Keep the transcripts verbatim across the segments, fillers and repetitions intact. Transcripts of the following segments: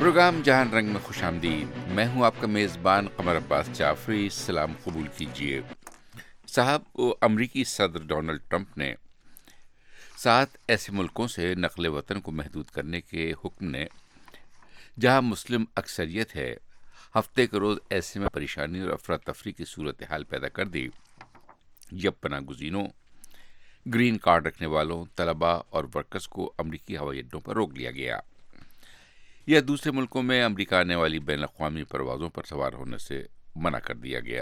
Programme جہان رنگ میں خوش آمدید. میں ہوں آپ کا میزبان قمر عباس جعفری. سلام قبول کیجیے. صاحب وہ امریکی صدر ڈونلڈ ٹرمپ نے سات ایسے ملکوں سے نقل وطن کو محدود کرنے کے حکم نے جہاں مسلم اکثریت ہے ہفتے کے روز ایسے میں پریشانی اور افراتفری کی صورتحال پیدا کر دی جب پناہ گزینوں، گرین کارڈ رکھنے والوں، طلباء اور ورکرز کو امریکی ہوائی اڈوں پر روک لیا گیا یا دوسرے ملکوں میں امریکہ آنے والی بین الاقوامی پروازوں پر سوار ہونے سے منع کر دیا گیا.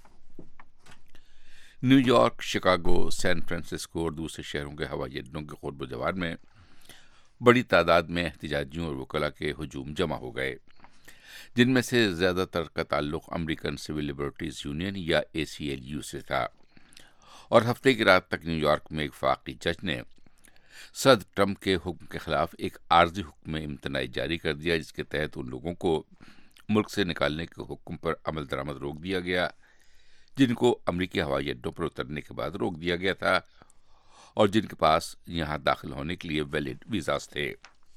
New York, Chicago, San Francisco اور دوسرے شہروں کے ہوائی اڈوں کے قرب و جوار میں بڑی تعداد میں احتجاجیوں اور وکلاء کے ہجوم جمع ہو گئے، جن میں سے زیادہ تر کا تعلق امریکن سول لبرٹیز یونین یا اے سی ایل یو سے تھا. اور ہفتے کی رات تک نیو یارک میں ایک وفاقی جج نے صدر ٹرمپ کے حکم کے خلاف ایک عارضی حکم امتناعی جاری کر دیا، جس کے تحت ان لوگوں کو ملک سے نکالنے کے حکم پر عمل درآمد روک دیا گیا جن کو امریکی ہوائی اڈوں پر اترنے کے بعد روک دیا گیا تھا اور جن کے پاس یہاں داخل ہونے کے لیے ویلڈ ویزاز تھے.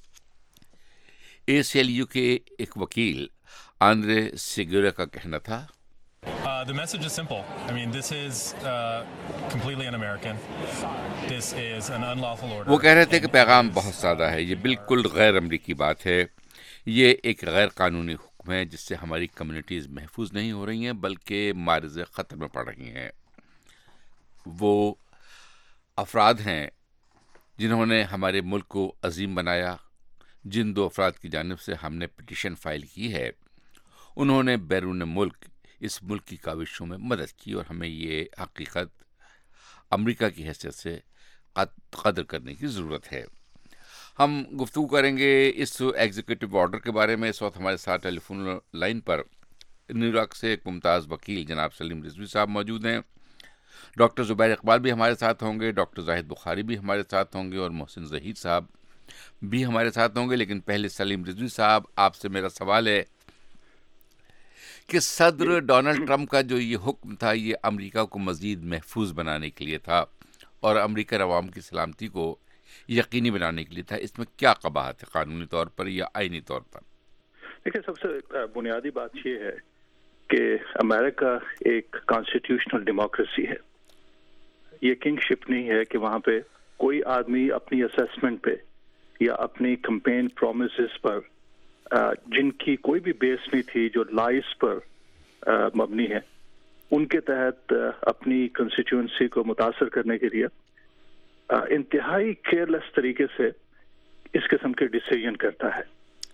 اے سی ایل یو کے ایک وکیل آندرے سیگورا کا کہنا تھا، Uh, the message is simple. I mean, this is uh, completely un-American. This is an unlawful order. وہ کہہ رہے تھے کہ پیغام بہت سادہ ہے، یہ بالکل غیر امریکی بات ہے، یہ ایک غیر قانونی حکم ہے جس سے ہماری کمیونٹیز محفوظ نہیں ہو رہی ہیں بلکہ معرض خطر میں پڑ رہی ہیں. وہ افراد ہیں جنہوں نے ہمارے ملک کو عظیم بنایا. جن دو افراد کی جانب سے ہم نے پٹیشن فائل کی ہے انہوں نے بیرون ملک اس ملک کی کاوشوں میں مدد کی اور ہمیں یہ حقیقت امریکہ کی حیثیت سے قدر کرنے کی ضرورت ہے. ہم گفتگو کریں گے اس ایگزیکٹو آرڈر کے بارے میں. اس وقت ہمارے ساتھ ٹیلی فون لائن پر نیو یارک سے ایک ممتاز وکیل جناب سلیم رضوی صاحب موجود ہیں. ڈاکٹر زبیر اقبال بھی ہمارے ساتھ ہوں گے، ڈاکٹر زاہد بخاری بھی ہمارے ساتھ ہوں گے اور محسن ظہیر صاحب بھی ہمارے ساتھ ہوں گے. لیکن پہلے سلیم رضوی صاحب، آپ سے میرا سوال ہے کہ صدر ڈونلڈ ٹرمپ کا جو یہ حکم تھا یہ امریکہ کو مزید محفوظ بنانے کے لیے تھا اور امریکن عوام کی سلامتی کو یقینی بنانے کے لیے تھا، اس میں کیا قباحت ہے قانونی طور پر یا آئینی طور پر؟ دیکھیں، سب سے بنیادی بات یہ ہے کہ امریکہ ایک کانسٹیٹیوشنل ڈیموکریسی ہے. یہ کنگ شپ نہیں ہے کہ وہاں پہ کوئی آدمی اپنی اسیسمنٹ پہ یا اپنی کمپین پرومسز پر جن کی کوئی بھی بیس نہیں تھی، جو لائز پر مبنی ہے، ان کے تحت اپنی کنسٹیٹیوئنسی کو متاثر کرنے کے لیے انتہائی کیئرلیس طریقے سے اس قسم کے ڈیسیژن کرتا ہے.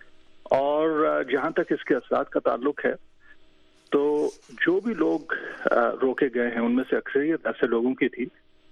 اور جہاں تک اس کے اثرات کا تعلق ہے تو جو بھی لوگ روکے گئے ہیں ان میں سے اکثریت ایسے لوگوں کی تھی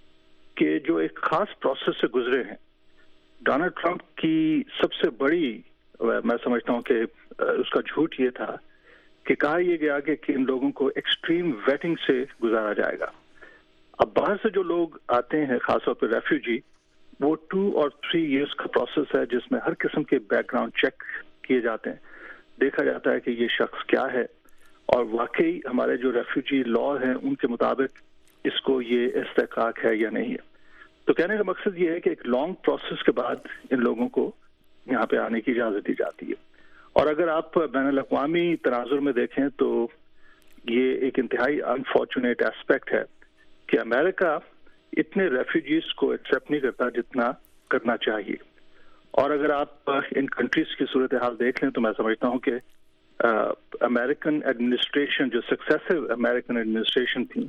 کہ جو ایک خاص پروسیس سے گزرے ہیں. ڈونلڈ ٹرمپ کی سب سے بڑی، میں سمجھتا ہوں کہ اس کا جھوٹ یہ تھا کہ کہا یہ گیا کہ ان لوگوں کو ایکسٹریم ویٹنگ سے گزارا جائے گا. اب باہر سے جو لوگ آتے ہیں خاص طور پہ ریفیوجی، وہ ٹو اور تھری ایئرس کا پروسیس ہے جس میں ہر قسم کے بیک گراؤنڈ چیک کیے جاتے ہیں، دیکھا جاتا ہے کہ یہ شخص کیا ہے اور واقعی ہمارے جو ریفیوجی لا ہیں ان کے مطابق اس کو یہ استحقاق ہے یا نہیں ہے. تو کہنے کا مقصد یہ ہے کہ ایک لانگ پروسیس کے بعد ان لوگوں کو یہاں پہ آنے کی اجازت دی جاتی ہے. اور اگر آپ بین الاقوامی تناظر میں دیکھیں تو یہ ایک انتہائی انفارچونیٹ ایسپیکٹ ہے کہ امریکہ اتنے ریفیوجیز کو ایکسیپٹ نہیں کرتا جتنا کرنا چاہیے. اور اگر آپ ان کنٹریز کی صورتحال دیکھ لیں تو میں سمجھتا ہوں کہ امریکن ایڈمنسٹریشن، جو سکسیسو امریکن ایڈمنسٹریشن تھی،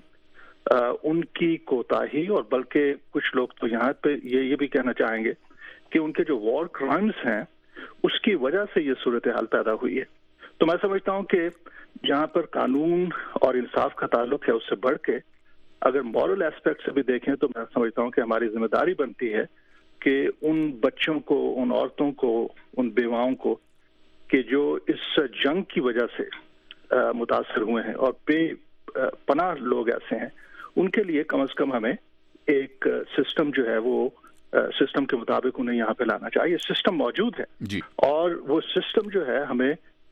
ان کی کوتاہی، اور بلکہ کچھ لوگ تو یہاں پہ یہ یہ بھی کہنا چاہیں گے کہ ان کے جو وار کرائمز ہیں اس کی وجہ سے یہ صورتحال پیدا ہوئی ہے. تو میں سمجھتا ہوں کہ جہاں پر قانون اور انصاف کا تعلق ہے اس سے بڑھ کے اگر مورل ایسپیکٹ سے بھی دیکھیں تو میں سمجھتا ہوں کہ ہماری ذمہ داری بنتی ہے کہ ان بچوں کو، ان عورتوں کو، ان بیواؤں کو کہ جو اس جنگ کی وجہ سے متاثر ہوئے ہیں اور بے پناہ لوگ ایسے ہیں، ان کے لیے کم از کم ہمیں ایک سسٹم جو ہے وہ سسٹم کے مطابق انہیں یہاں پہ لانا چاہیے. سسٹم موجود ہے جی، اور وہ سسٹم جو ہے ہمیں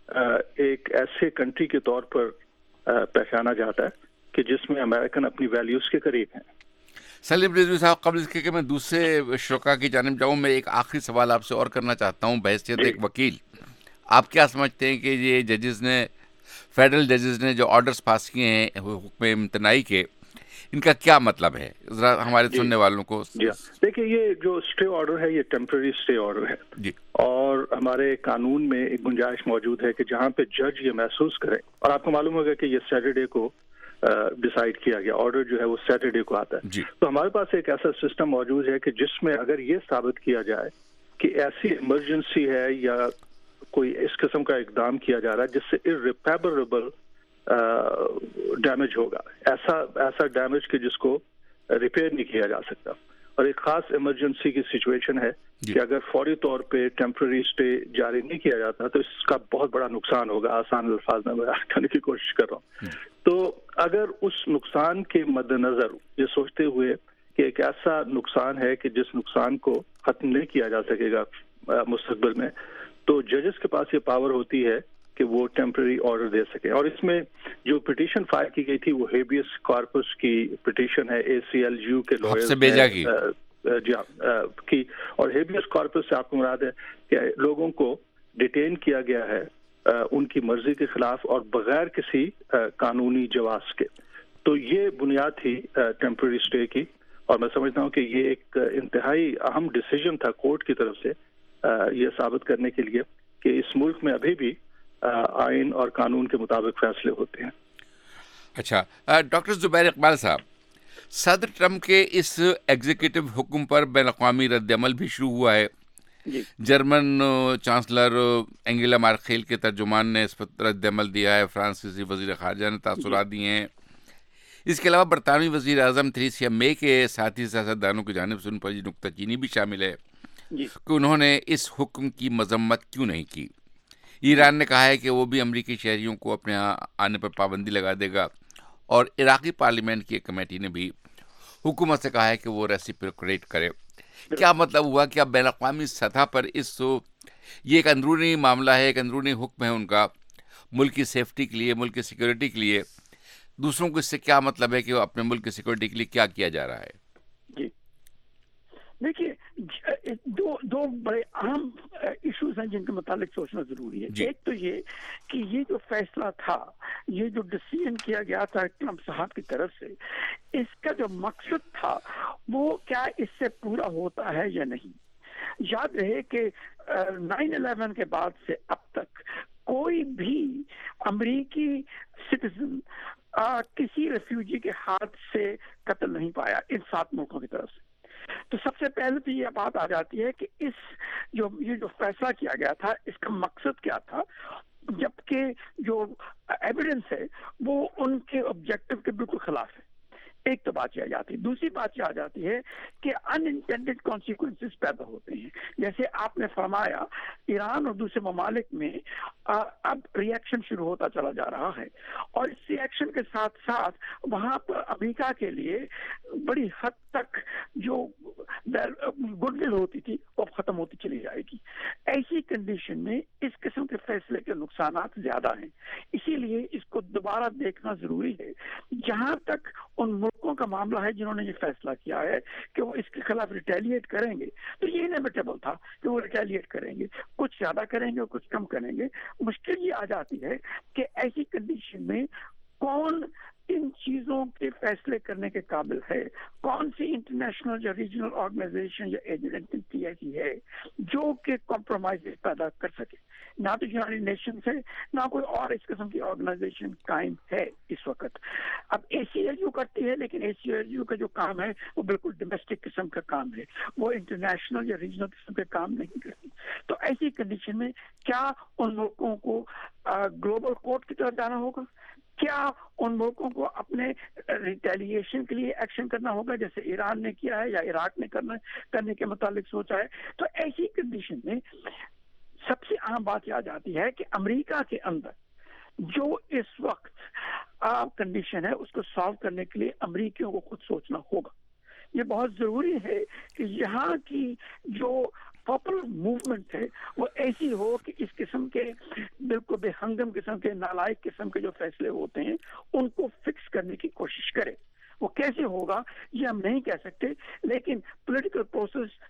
ایک ایسے کنٹری کے طور پر پہچانا جاتا ہے کہ جس میں امریکن اپنی ویلیوز کے قریب ہیں. سلیم رضوی صاحب، قبل اس کے کہ میں دوسرے شرکا کی جانب جاؤں، میں ایک آخری سوال آپ سے اور کرنا چاہتا ہوں بحیثیت ایک وکیل. آپ کیا سمجھتے ہیں کہ یہ ججز نے فیڈرل ججز نے جو آرڈرز پاس کیے ہیں حکم امتناعی کے، ان کا کیا مطلب ہے؟ ذرا ہمارے جی سننے والوں کو. جی ہاں دیکھیے، یہ جو اسٹے آرڈر ہے یہ ٹیمپرری اسٹے آرڈر ہے، جی اور ہمارے قانون میں ایک گنجائش موجود ہے کہ جہاں پہ جج یہ محسوس کرے، اور آپ کو معلوم ہوگا کہ یہ سیٹرڈے کو ڈیسائیڈ کیا گیا، آرڈر جو ہے وہ سیٹرڈے کو آتا ہے، جی تو ہمارے پاس ایک ایسا سسٹم موجود ہے کہ جس میں اگر یہ ثابت کیا جائے کہ ایسی ایمرجنسی ہے یا کوئی اس قسم کا اقدام کیا جا رہا ہے جس سے irreparable ڈیمیج ہوگا، ایسا ایسا ڈیمیج کہ جس کو ریپیئر نہیں کیا جا سکتا، اور ایک خاص ایمرجنسی کی سچویشن ہے جی کہ اگر فوری طور پہ ٹیمپرری اسٹے جاری نہیں کیا جاتا تو اس کا بہت بڑا نقصان ہوگا. آسان الفاظ میں بیان کرنے کی کوشش کر رہا ہوں. تو اگر اس نقصان کے مد نظر یہ سوچتے ہوئے کہ ایک ایسا نقصان ہے کہ جس نقصان کو ختم نہیں کیا جا سکے گا مستقبل میں، تو ججز کے پاس یہ پاور ہوتی ہے کہ وہ ٹیمپرری آرڈر دے سکے. اور اس میں جو پٹیشن فائل کی گئی تھی وہ ہیبیس کارپس کی پٹیشن ہے، اے سی ایل یو کے آپ سے لوئرز بھیجا کی نے جی ہاں کی، اور ہیبیس کارپس سے آپ کو مراد ہے کہ لوگوں کو ڈیٹین کیا گیا ہے ان کی مرضی کے خلاف اور بغیر کسی قانونی جواز کے. تو یہ بنیاد تھی ٹیمپرری اسٹے کی، اور میں سمجھتا ہوں کہ یہ ایک انتہائی اہم ڈیسیجن تھا کورٹ کی طرف سے یہ ثابت کرنے کے لیے کہ اس ملک میں ابھی بھی آئین اور قانون کے مطابق فیصلے ہوتے ہیں. اچھا ڈاکٹر زبیر اقبال صاحب، صدر ٹرمپ کے اس ایگزیکٹو حکم پر بین الاقوامی رد عمل بھی شروع ہوا ہے. جی جرمن چانسلر انگیلا مارکیل کے ترجمان نے اس پر رد عمل دیا ہے، فرانسیسی وزیر خارجہ نے تاثرات دیے ہیں. اس کے علاوہ برطانوی وزیر اعظم تھریسیا مے کے ساتھی سیاستدانوں کی جانب سے ان پر یہ نکتہ چینی بھی شامل ہے جی کہ انہوں نے اس حکم کی مذمت کیوں نہیں کی. ایران نے کہا ہے کہ وہ بھی امریکی شہریوں کو اپنے یہاں آنے پر پابندی لگا دے گا، اور عراقی پارلیمنٹ کی ایک کمیٹی نے بھی حکومت سے کہا ہے کہ وہ ریسیپروکیٹ کرے. کیا مطلب ہوا کہ اب بین الاقوامی سطح پر اس یہ ایک اندرونی معاملہ ہے، ایک اندرونی حکم ہے ان کا ملک کی سیفٹی کے لیے، ملک کی سیکورٹی کے لیے. دوسروں کو اس سے کیا مطلب ہے کہ وہ اپنے ملک کی سیکورٹی کے لیے کیا کیا جا رہا ہے؟ جی دیکھیے، دو دو بڑے اہم ایشوز ہیں جن کے متعلق سوچنا ضروری ہے. جی. ایک تو یہ کہ یہ جو فیصلہ تھا، یہ جو ڈیسیژن کیا گیا تھا ٹرمپ صاحب کی طرف سے، اس کا جو مقصد تھا وہ کیا اس سے پورا ہوتا ہے یا نہیں. یاد رہے کہ نائن الیون کے بعد سے اب تک کوئی بھی امریکی سٹیزن کسی ریفیوجی کے ہاتھ سے قتل نہیں پایا ان سات ملکوں کی طرف سے. تو سب سے پہلے تو یہ بات آ جاتی ہے کہ اس جو یہ جو فیصلہ کیا گیا تھا اس کا مقصد کیا تھا، جبکہ جو ایویڈنس ہے وہ ان کے آبجیکٹو کے بالکل خلاف ہے. ایک تو بات یہ آ جاتی ہے. دوسری بات یہ آ جاتی ہے کہ ان انٹینڈیڈ کانسیکوینسز پیدا ہوتے ہیں. جیسے آپ نے فرمایا ایران اور دوسرے ممالک میں اب ری ایکشن شروع ہوتا چلا جا رہا ہے، اور اس ری ایکشن کے ساتھ ساتھ وہاں پر امریکہ کے لیے بڑی حد تک جو گڈ ول ہوتی تھی وہ ختم ہوتی چلی جائے گی. ایسی کنڈیشن میں اس قسم کے فیصلے کے نقصانات زیادہ ہیں. اسی لیے اس کو دوبارہ دیکھنا ضروری ہے. جہاں تک ان ملکوں کا معاملہ ہے جنہوں نے یہ فیصلہ کیا ہے کہ وہ اس کے خلاف ریٹیلیٹ کریں گے، تو یہ انیویٹیبل تھا کہ وہ ریٹیلیٹ کریں گے، کچھ زیادہ کریں گے اور کچھ کم کریں گے. مشکل یہ آ جاتی ہے کہ ایسی کنڈیشن میں کون ان چیزوں کے فیصلے کرنے کے قابل ہے، کون سی انٹرنیشنل یا ریجنل آرگنائزیشن یا ایجنسی ایسی ہے جو کہ کمپرومائز پیدا کر سکے. نہ تو یونائیٹڈ نیشنز ہے، نہ کوئی اور اس قسم کی آرگنائزیشن قائم ہے اس وقت. اب اے سی ایل یو کرتی ہے، لیکن اے سی ایل یو کا جو کام ہے وہ بالکل ڈومیسٹک قسم کا کام ہے، وہ انٹرنیشنل یا ریجنل قسم کے کام نہیں کرتی. تو ایسی کنڈیشن میں کیا ان ملکوں کو گلوبل کورٹ کی طرف جانا ہوگا؟ کیا ان ملکوں کو اپنے ریٹیلیشن کے لیے ایکشن کرنا ہوگا جیسے ایران نے کیا ہے یا عراق نے کرنا کرنے کے متعلق سوچا ہے؟ تو ایسی کنڈیشن میں سب سے اہم بات یہ آ جاتی ہے کہ امریکہ کے اندر جو اس وقت کنڈیشن ہے اس کو سالو کرنے کے لیے امریکیوں کو خود سوچنا ہوگا. یہ بہت ضروری ہے کہ یہاں کی جو پاپولر موومنٹ ہے وہ ایسی ہو کہ اس قسم کے بالکل بے ہنگم قسم کے نالائق قسم کے جو فیصلے ہوتے ہیں ان کو فکس کرنے کی کوشش کرے. وہ کیسے ہوگا یہ ہم نہیں کہہ سکتے، لیکن پولیٹیکل پروسیس جب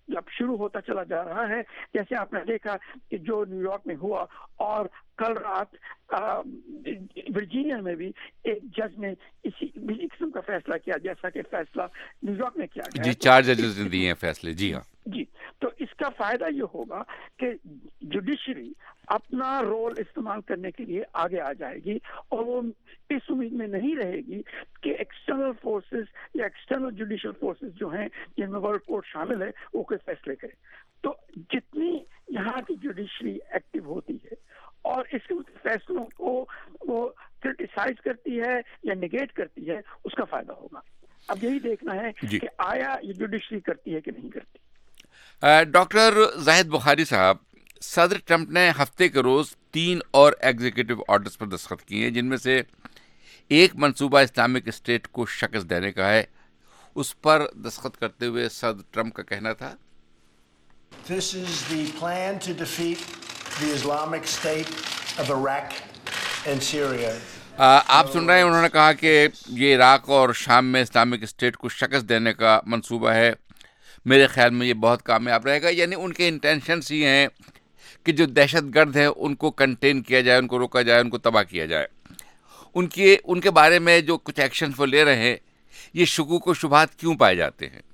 شروع ہوتا چلا جا رہا ہے. جیسے آپ نے دیکھا کہ جو نیو یارک میں ہوا, اور کل رات ورجینیا میں بھی ایک جج نے اسی اسی قسم کا فیصلہ کیا جیسا کہ فیصلہ نیو یارک میں کیا گیا. جی, چار ججز نے دیے ہیں فیصلے. جی ہاں جی. تو اس کا فائدہ یہ ہوگا کہ جوڈیشری اپنا رول استعمال کرنے کے لیے آگے آ جائے گی, اور وہ اس امید میں نہیں رہے گی کہ ایکسٹرنل فورسز یا ایکسٹرنل جوڈیشل فورسز جو ہیں جن میں ورلڈ کورٹ شامل ہے وہ کوئی فیصلے کرے. تو جتنی یہاں کی جوڈیشری ایکٹیو ہوتی ہے اور اس کے فیصلوں کو وہ کرٹیسائز کرتی ہے یا نگیٹ کرتی ہے, اس کا فائدہ ہوگا. اب یہی دیکھنا ہے جی. کہ آیا یہ جوڈیشری کرتی ہے کہ نہیں کرتی. ڈاکٹر زاہد بخاری صاحب, صدر ٹرمپ نے ہفتے کے روز تین اور ایگزیکٹو آرڈرز پر دستخط کیے ہیں, جن میں سے ایک منصوبہ اسلامک اسٹیٹ کو شکست دینے کا ہے. اس پر دستخط کرتے ہوئے صدر ٹرمپ کا کہنا تھا, This is the plan to defeat the Islamic State of Iraq and Syria. آپ سن رہے ہیں, انہوں نے کہا کہ یہ عراق اور شام میں اسلامک اسٹیٹ کو شکست دینے کا منصوبہ ہے. میرے خیال میں یہ بہت کامیاب رہے گا. یعنی ان کے انٹینشنس یہ ہیں کہ جو دہشت گرد ہیں ان کو کنٹین کیا جائے, ان کو روکا جائے, ان کو تباہ کیا جائے. ان کے ان کے بارے میں جو کچھ ایکشنز وہ لے رہے ہیں, یہ شکوک و شبہات کیوں پائے جاتے ہیں؟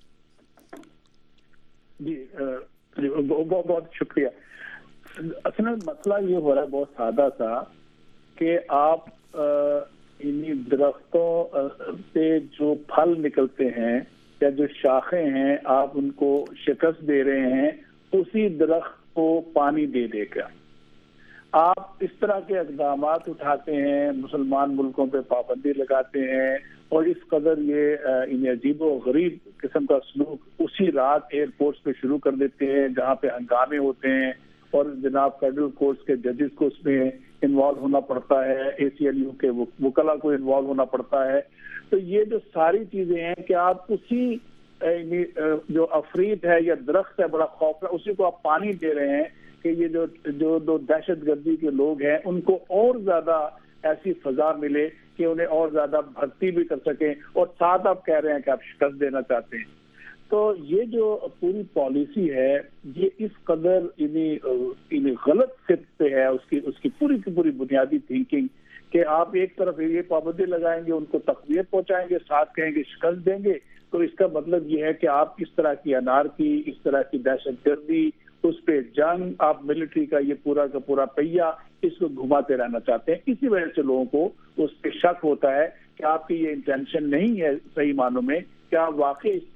جی بہت بہت شکریہ. اصل میں مسئلہ یہ ہو رہا ہے بہت سادہ سا کہ آپ انہیں درختوں سے جو پھل نکلتے ہیں یا جو شاخیں ہیں, آپ ان کو شکست دے رہے ہیں اسی درخت کو پانی دے دے کر. آپ اس طرح کے اقدامات اٹھاتے ہیں, مسلمان ملکوں پہ پابندی لگاتے ہیں, اور اس قدر یہ انہیں عجیب و غریب قسم کا سلوک اسی رات ایئرپورٹس پہ شروع کر دیتے ہیں جہاں پہ ہنگامے ہوتے ہیں, اور جناب فیڈرل کورٹس کے ججز کو اس میں انوالو ہونا پڑتا ہے, اے سی ایل یو کے وکلا کو انوالو ہونا پڑتا ہے. تو یہ جو ساری چیزیں ہیں کہ آپ اسی جو افریت ہے یا درخت ہے بڑا خوف ہے, اسی کو آپ پانی دے رہے ہیں کہ یہ جو جو دو دہشت گردی کے لوگ ہیں ان کو اور زیادہ ایسی فضا ملے کہ انہیں اور زیادہ بھرتی بھی کر سکیں, اور ساتھ آپ کہہ رہے ہیں کہ آپ شکست دینا چاہتے ہیں. تو یہ جو پوری پالیسی ہے یہ اس قدر انہیں غلط سمت پہ ہے, اس کی اس کی پوری کی پوری بنیادی تھنکنگ کہ آپ ایک طرف یہ پابندی لگائیں گے, ان کو تقویت پہنچائیں گے, ساتھ کہیں گے شکست دیں گے. تو اس کا مطلب یہ ہے کہ آپ اس طرح کی انارکی, اس طرح کی دہشت گردی, اس پہ جنگ, آپ ملٹری کا یہ پورا کا پورا پہیا اس کو گھماتے رہنا چاہتے ہیں. اسی وجہ سے لوگوں کو اس پہ شک ہوتا ہے کہ آپ کی یہ انٹینشن نہیں ہے صحیح معنوں میں کہ آپ واقعی اس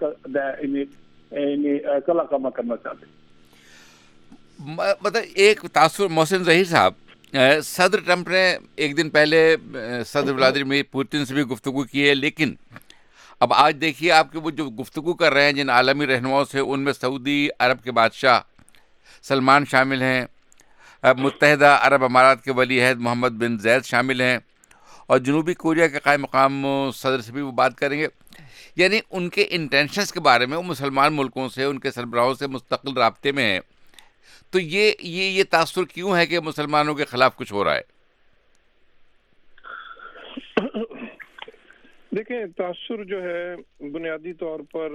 کا کلا کما کرنا چاہتے ہیں. مطلب ایک تاثر, محسن ظہیر صاحب, صدر ٹرمپ نے ایک دن پہلے صدر ولادیمیر پوتن سے بھی گفتگو کی ہے, لیکن اب آج دیکھیے آپ کہ وہ جو گفتگو کر رہے ہیں جن عالمی رہنماؤں سے, ان میں سعودی عرب کے بادشاہ سلمان شامل ہیں, متحدہ عرب امارات کے ولی عہد محمد بن زید شامل ہیں, اور جنوبی کوریا کے قائم مقام صدر سے بھی وہ بات کریں گے. یعنی ان کے انٹینشنز کے بارے میں وہ مسلمان ملکوں سے, ان کے سربراہوں سے مستقل رابطے میں ہیں. تو یہ یہ یہ تاثر کیوں ہے کہ مسلمانوں کے خلاف کچھ ہو رہا ہے؟ دیکھیں, تاثر جو ہے بنیادی طور پر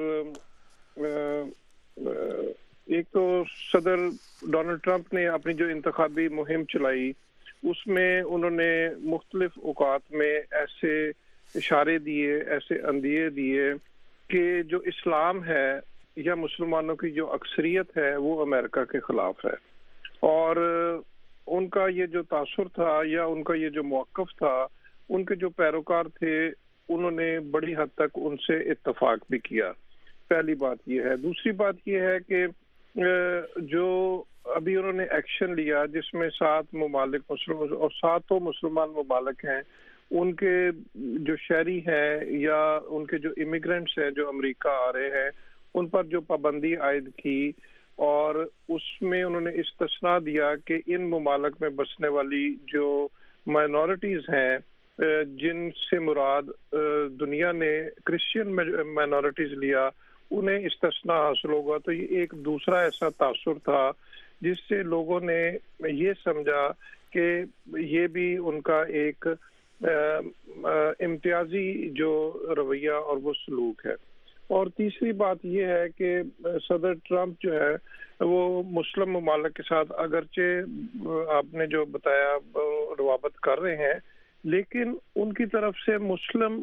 ایک تو صدر ڈونلڈ ٹرمپ نے اپنی جو انتخابی مہم چلائی اس میں انہوں نے مختلف اوقات میں ایسے اشارے دیے, ایسے اندیے دیے کہ جو اسلام ہے یا مسلمانوں کی جو اکثریت ہے وہ امریکہ کے خلاف ہے, اور ان کا یہ جو تاثر تھا یا ان کا یہ جو موقف تھا, ان کے جو پیروکار تھے انہوں نے بڑی حد تک ان سے اتفاق بھی کیا. پہلی بات یہ ہے. دوسری بات یہ ہے کہ جو ابھی انہوں نے ایکشن لیا جس میں سات ممالک مسلم اور ساتوں مسلمان ممالک ہیں, ان کے جو شہری ہیں یا ان کے جو امیگرینٹس ہیں جو امریکہ آ رہے ہیں ان پر جو پابندی عائد کی, اور اس میں انہوں نے استثناء دیا کہ ان ممالک میں بسنے والی جو مائنورٹیز ہیں جن سے مراد دنیا نے کرسچین مائنورٹیز لیا, انہیں استثناء حاصل ہوگا. تو یہ ایک دوسرا ایسا تاثر تھا جس سے لوگوں نے یہ سمجھا کہ یہ بھی ان کا ایک امتیازی جو رویہ اور وہ سلوک ہے. اور تیسری بات یہ ہے کہ صدر ٹرمپ جو ہے وہ مسلم ممالک کے ساتھ اگرچہ آپ نے جو بتایا روابط کر رہے ہیں، لیکن ان کی طرف سے مسلم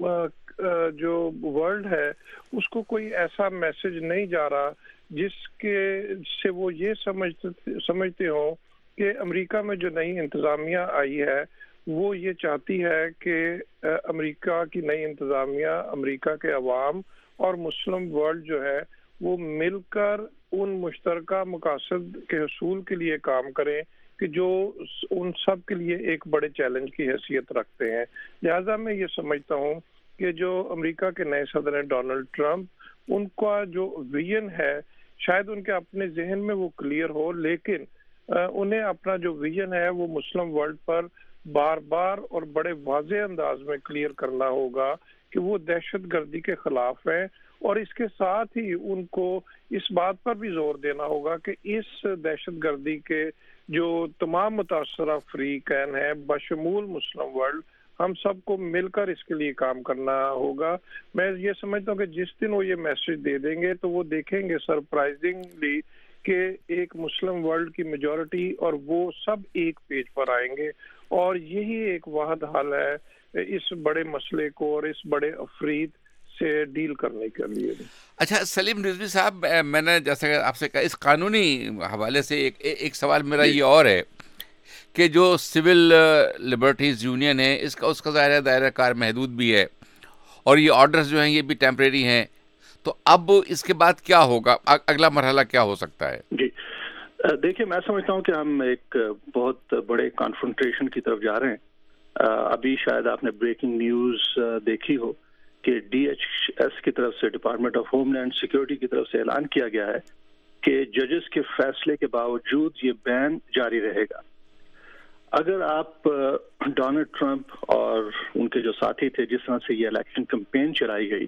جو ورلڈ ہے اس کو کوئی ایسا میسج نہیں جا رہا جس کے سے وہ یہ سمجھتے سمجھتے ہوں کہ امریکہ میں جو نئی انتظامیہ آئی ہے وہ یہ چاہتی ہے کہ امریکہ کی نئی انتظامیہ امریکہ کے عوام اور مسلم ورلڈ جو ہے وہ مل کر ان مشترکہ مقاصد کے حصول کے لیے کام کریں کہ جو ان سب کے لیے ایک بڑے چیلنج کی حیثیت رکھتے ہیں. لہذا میں یہ سمجھتا ہوں کہ جو امریکہ کے نئے صدر ہیں ڈونلڈ ٹرمپ، ان کا جو ویژن ہے شاید ان کے اپنے ذہن میں وہ کلیئر ہو، لیکن انہیں اپنا جو ویژن ہے وہ مسلم ورلڈ پر بار بار اور بڑے واضح انداز میں کلیئر کرنا ہوگا کہ وہ دہشت گردی کے خلاف ہیں، اور اس کے ساتھ ہی ان کو اس بات پر بھی زور دینا ہوگا کہ اس دہشت گردی کے جو تمام متاثرہ فریقین ہیں بشمول مسلم ورلڈ، ہم سب کو مل کر اس کے لیے کام کرنا ہوگا. میں یہ سمجھتا ہوں کہ جس دن وہ یہ میسج دے دیں گے تو وہ دیکھیں گے سرپرائزنگلی کہ ایک مسلم ورلڈ کی میجورٹی اور وہ سب ایک پیج پر آئیں گے، اور یہی ایک واحد حل ہے اس بڑے مسئلے کو اور اس بڑے افرید سے ڈیل کرنے کے لیے. اچھا سلیم رضوی صاحب، میں نے جیسے آپ سے کہا اس قانونی حوالے سے ایک ایک سوال میرا یہ اور ہے کہ جو سول لبرٹیز یونین ہے اس کا اس کا ظاہر دائرہ کار محدود بھی ہے، اور یہ آرڈرز جو ہیں یہ بھی ٹیمپریری ہیں، تو اب اس کے بعد کیا ہوگا، اگلا مرحلہ کیا ہو سکتا ہے؟ جی دیکھیے، میں سمجھتا ہوں کہ ہم ایک بہت بڑے کانفرنٹریشن کی طرف جا رہے ہیں. ابھی شاید آپ نے بریکنگ نیوز دیکھی ہو کہ ڈی ایچ ایس کی طرف سے، department of homeland security کی طرف سے اعلان کیا گیا ہے کہ ججز کے فیصلے کے باوجود یہ بین جاری رہے گا. اگر آپ ڈونلڈ ٹرمپ اور ان کے جو ساتھی تھے جس طرح سے یہ الیکشن کمپین چلائی گئی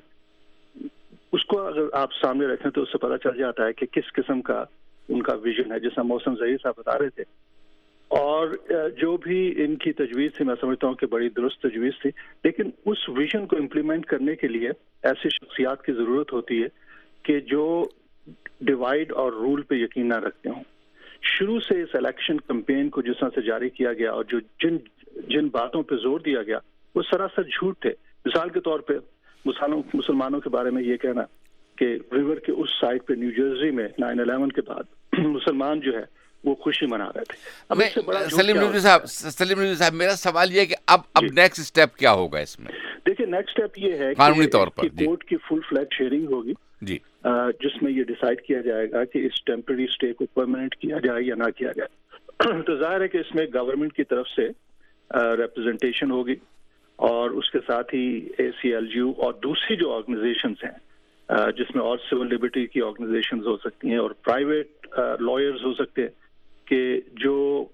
اس کو اگر آپ سامنے رکھیں تو اس سے پتہ چل جاتا ہے کہ کس قسم کا ان کا ویژن ہے، جیسا محسن ظہیر صاحب بتا رہے تھے. اور جو بھی ان کی تجویز تھی میں سمجھتا ہوں کہ بڑی درست تجویز تھی، لیکن اس ویژن کو امپلیمنٹ کرنے کے لیے ایسی شخصیات کی ضرورت ہوتی ہے کہ جو ڈیوائیڈ اور رول پہ یقین نہ رکھتے ہوں. شروع سے اس الیکشن کمپین کو جس طرح سے جاری کیا گیا اور جو جن جن باتوں پہ زور دیا گیا وہ سراسر جھوٹ تھے. مثال کے طور پہ مسلمانوں کے بارے میں یہ کہنا کہ ریور کے اس سائڈ پہ نیو جرسی میں نائن الیون کے بعد مسلمان جو ہے وہ خوشی منا رہے تھے. سلیم رضوی صاحب سلیم رضوی صاحب میرا سوال یہ ہے کہ اب اب نیکسٹ اسٹیپ کیا ہوگا اس میں؟ دیکھیے نیکسٹ اسٹیپ یہ ہے قانونی طور پر کورٹ کی فل فلیج ہیئرنگ ہوگی جی، جس میں یہ ڈیسائیڈ کیا جائے گا کہ اس ٹیمپرری اسٹے کو پرماننٹ کیا جائے یا نہ کیا جائے. تو ظاہر ہے کہ اس میں گورنمنٹ کی طرف سے ریپرزنٹیشن ہوگی، اور اس کے ساتھ ہی اے سی ایل یو اور دوسری جو آرگنائزیشنز ہیں جس میں اور سول لبرٹی کی آرگنائزیشنز ہو سکتی ہیں اور پرائیویٹ لائرز ہو سکتے ہیں کہ جو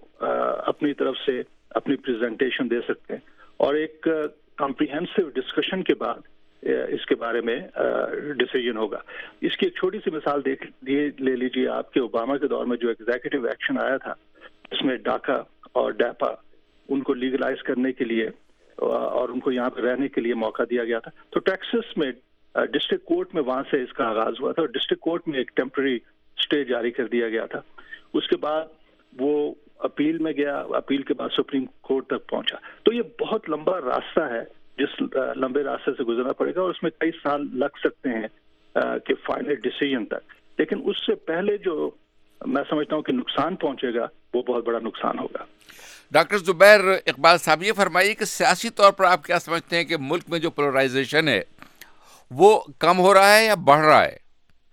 اپنی طرف سے اپنی پریزنٹیشن دے سکتے ہیں، اور ایک کمپریہنسو ڈسکشن کے بعد اس کے بارے میں ڈیسیجن ہوگا. اس کی ایک چھوٹی سی مثال دیکھ لے لیجیے آپ کے اوباما کے دور میں جو ایگزیکٹو ایکشن آیا تھا اس میں ڈاکا اور ڈیپا ان کو لیگلائز کرنے کے لیے اور ان کو یہاں پہ رہنے کے لیے موقع دیا گیا تھا. تو ٹیکسس میں ڈسٹرکٹ کورٹ میں وہاں سے اس کا آغاز ہوا تھا، اور ڈسٹرکٹ کورٹ میں ایک ٹیمپرری اسٹے جاری کر دیا گیا تھا. اس کے بعد وہ اپیل میں گیا، اپیل کے بعد سپریم کورٹ تک پہنچا. تو یہ بہت لمبا راستہ ہے جس لمبے راستے سے گزرنا پڑے گا، اور اس میں کئی سال لگ سکتے ہیں کہ فائنل ڈیسیجن تک. لیکن اس سے پہلے جو میں سمجھتا ہوں کہ نقصان پہنچے گا وہ بہت بڑا نقصان ہوگا. ڈاکٹر زبیر اقبال صاحب یہ فرمائیے کہ سیاسی طور پر آپ کیا سمجھتے ہیں کہ ملک میں جو پولرائزیشن ہے وہ کم ہو رہا ہے یا بڑھ رہا ہے؟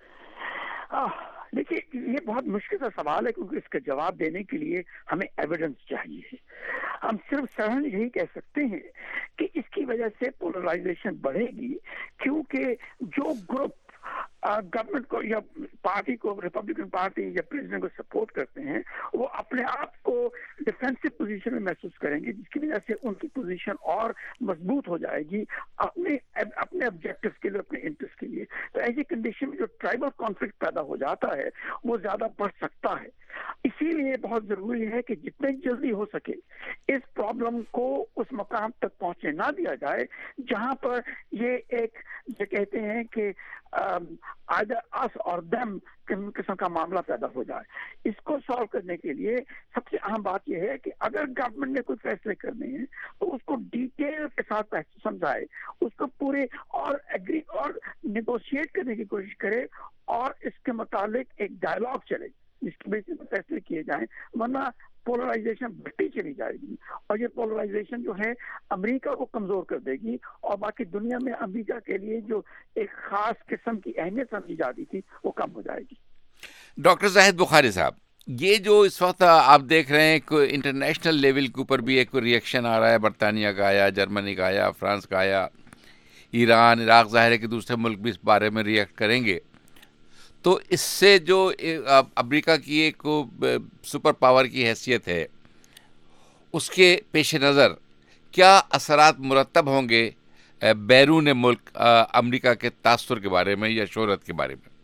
دیکھیے یہ بہت مشکل کا سوال ہے، کیونکہ اس کا جواب دینے کے لیے ہمیں ایویڈنس چاہیے. ہم صرف سرن یہی کہہ سکتے ہیں کہ اس کی وجہ سے پولرائزیشن بڑھے گی، کیونکہ جو گروپ گورنمنٹ کو یا پارٹی کو، ریپبلکن پارٹی یا پریزیڈنٹ کو سپورٹ کرتے ہیں، وہ اپنے آپ کو ڈیفینسو پوزیشن میں محسوس کریں گے، جس کی وجہ سے ان کی پوزیشن اور مضبوط ہو جائے گی اپنے اپنے آبجیکٹو کے لیے, اپنے انٹرسٹ کے لیے. تو ایسی کنڈیشن میں جو ٹرائبل کانفلکٹ پیدا ہو جاتا ہے وہ زیادہ بڑھ سکتا ہے. اسی لیے بہت ضروری ہے کہ جتنے جلدی ہو سکے اس پرابلم کو اس مقام تک پہنچنے نہ دیا جائے جہاں پر یہ ایک جو کہتے ہیں کہ either us or them قسم کا معاملہ پیدا ہو جائے. اس کو سالو کرنے کے لیے سب سے اہم بات یہ ہے کہ اگر گورنمنٹ نے کوئی فیصلے کرنے ہیں تو اس کو ڈیٹیل کے ساتھ سمجھائے, اس کو پورے اور ایگری اور نیگوشیٹ کرنے کی کوشش کرے اور اس کے متعلق ایک ڈائلاگ چلے جس کی بیسس پر فیصلے کیے جائیں, ورنہ پولرائزیشن بڑھتی چلی جائے گی اور یہ پولرائزیشن جو ہے امریکہ کو کمزور کر دے گی اور باقی دنیا میں امریکہ کے لیے جو ایک خاص قسم کی اہمیت سمجھی جاتی تھی وہ کم ہو جائے گی. ڈاکٹر زاہد بخاری صاحب, یہ جو اس وقت آپ دیکھ رہے ہیں کہ انٹرنیشنل لیول کے اوپر بھی ایک ریئیکشن آ رہا ہے, برطانیہ کا آیا, جرمنی کا آیا, فرانس کا آیا, ایران, عراق, ظاہر ہے کہ دوسرے ملک بھی اس بارے میں ریئیکٹ کریں گے. تو اس سے جو امریکہ کی ایک سپر پاور کی حیثیت ہے اس کے پیش نظر کیا اثرات مرتب ہوں گے بیرون ملک امریکہ کے تاثر کے بارے میں یا شہرت کے بارے میں؟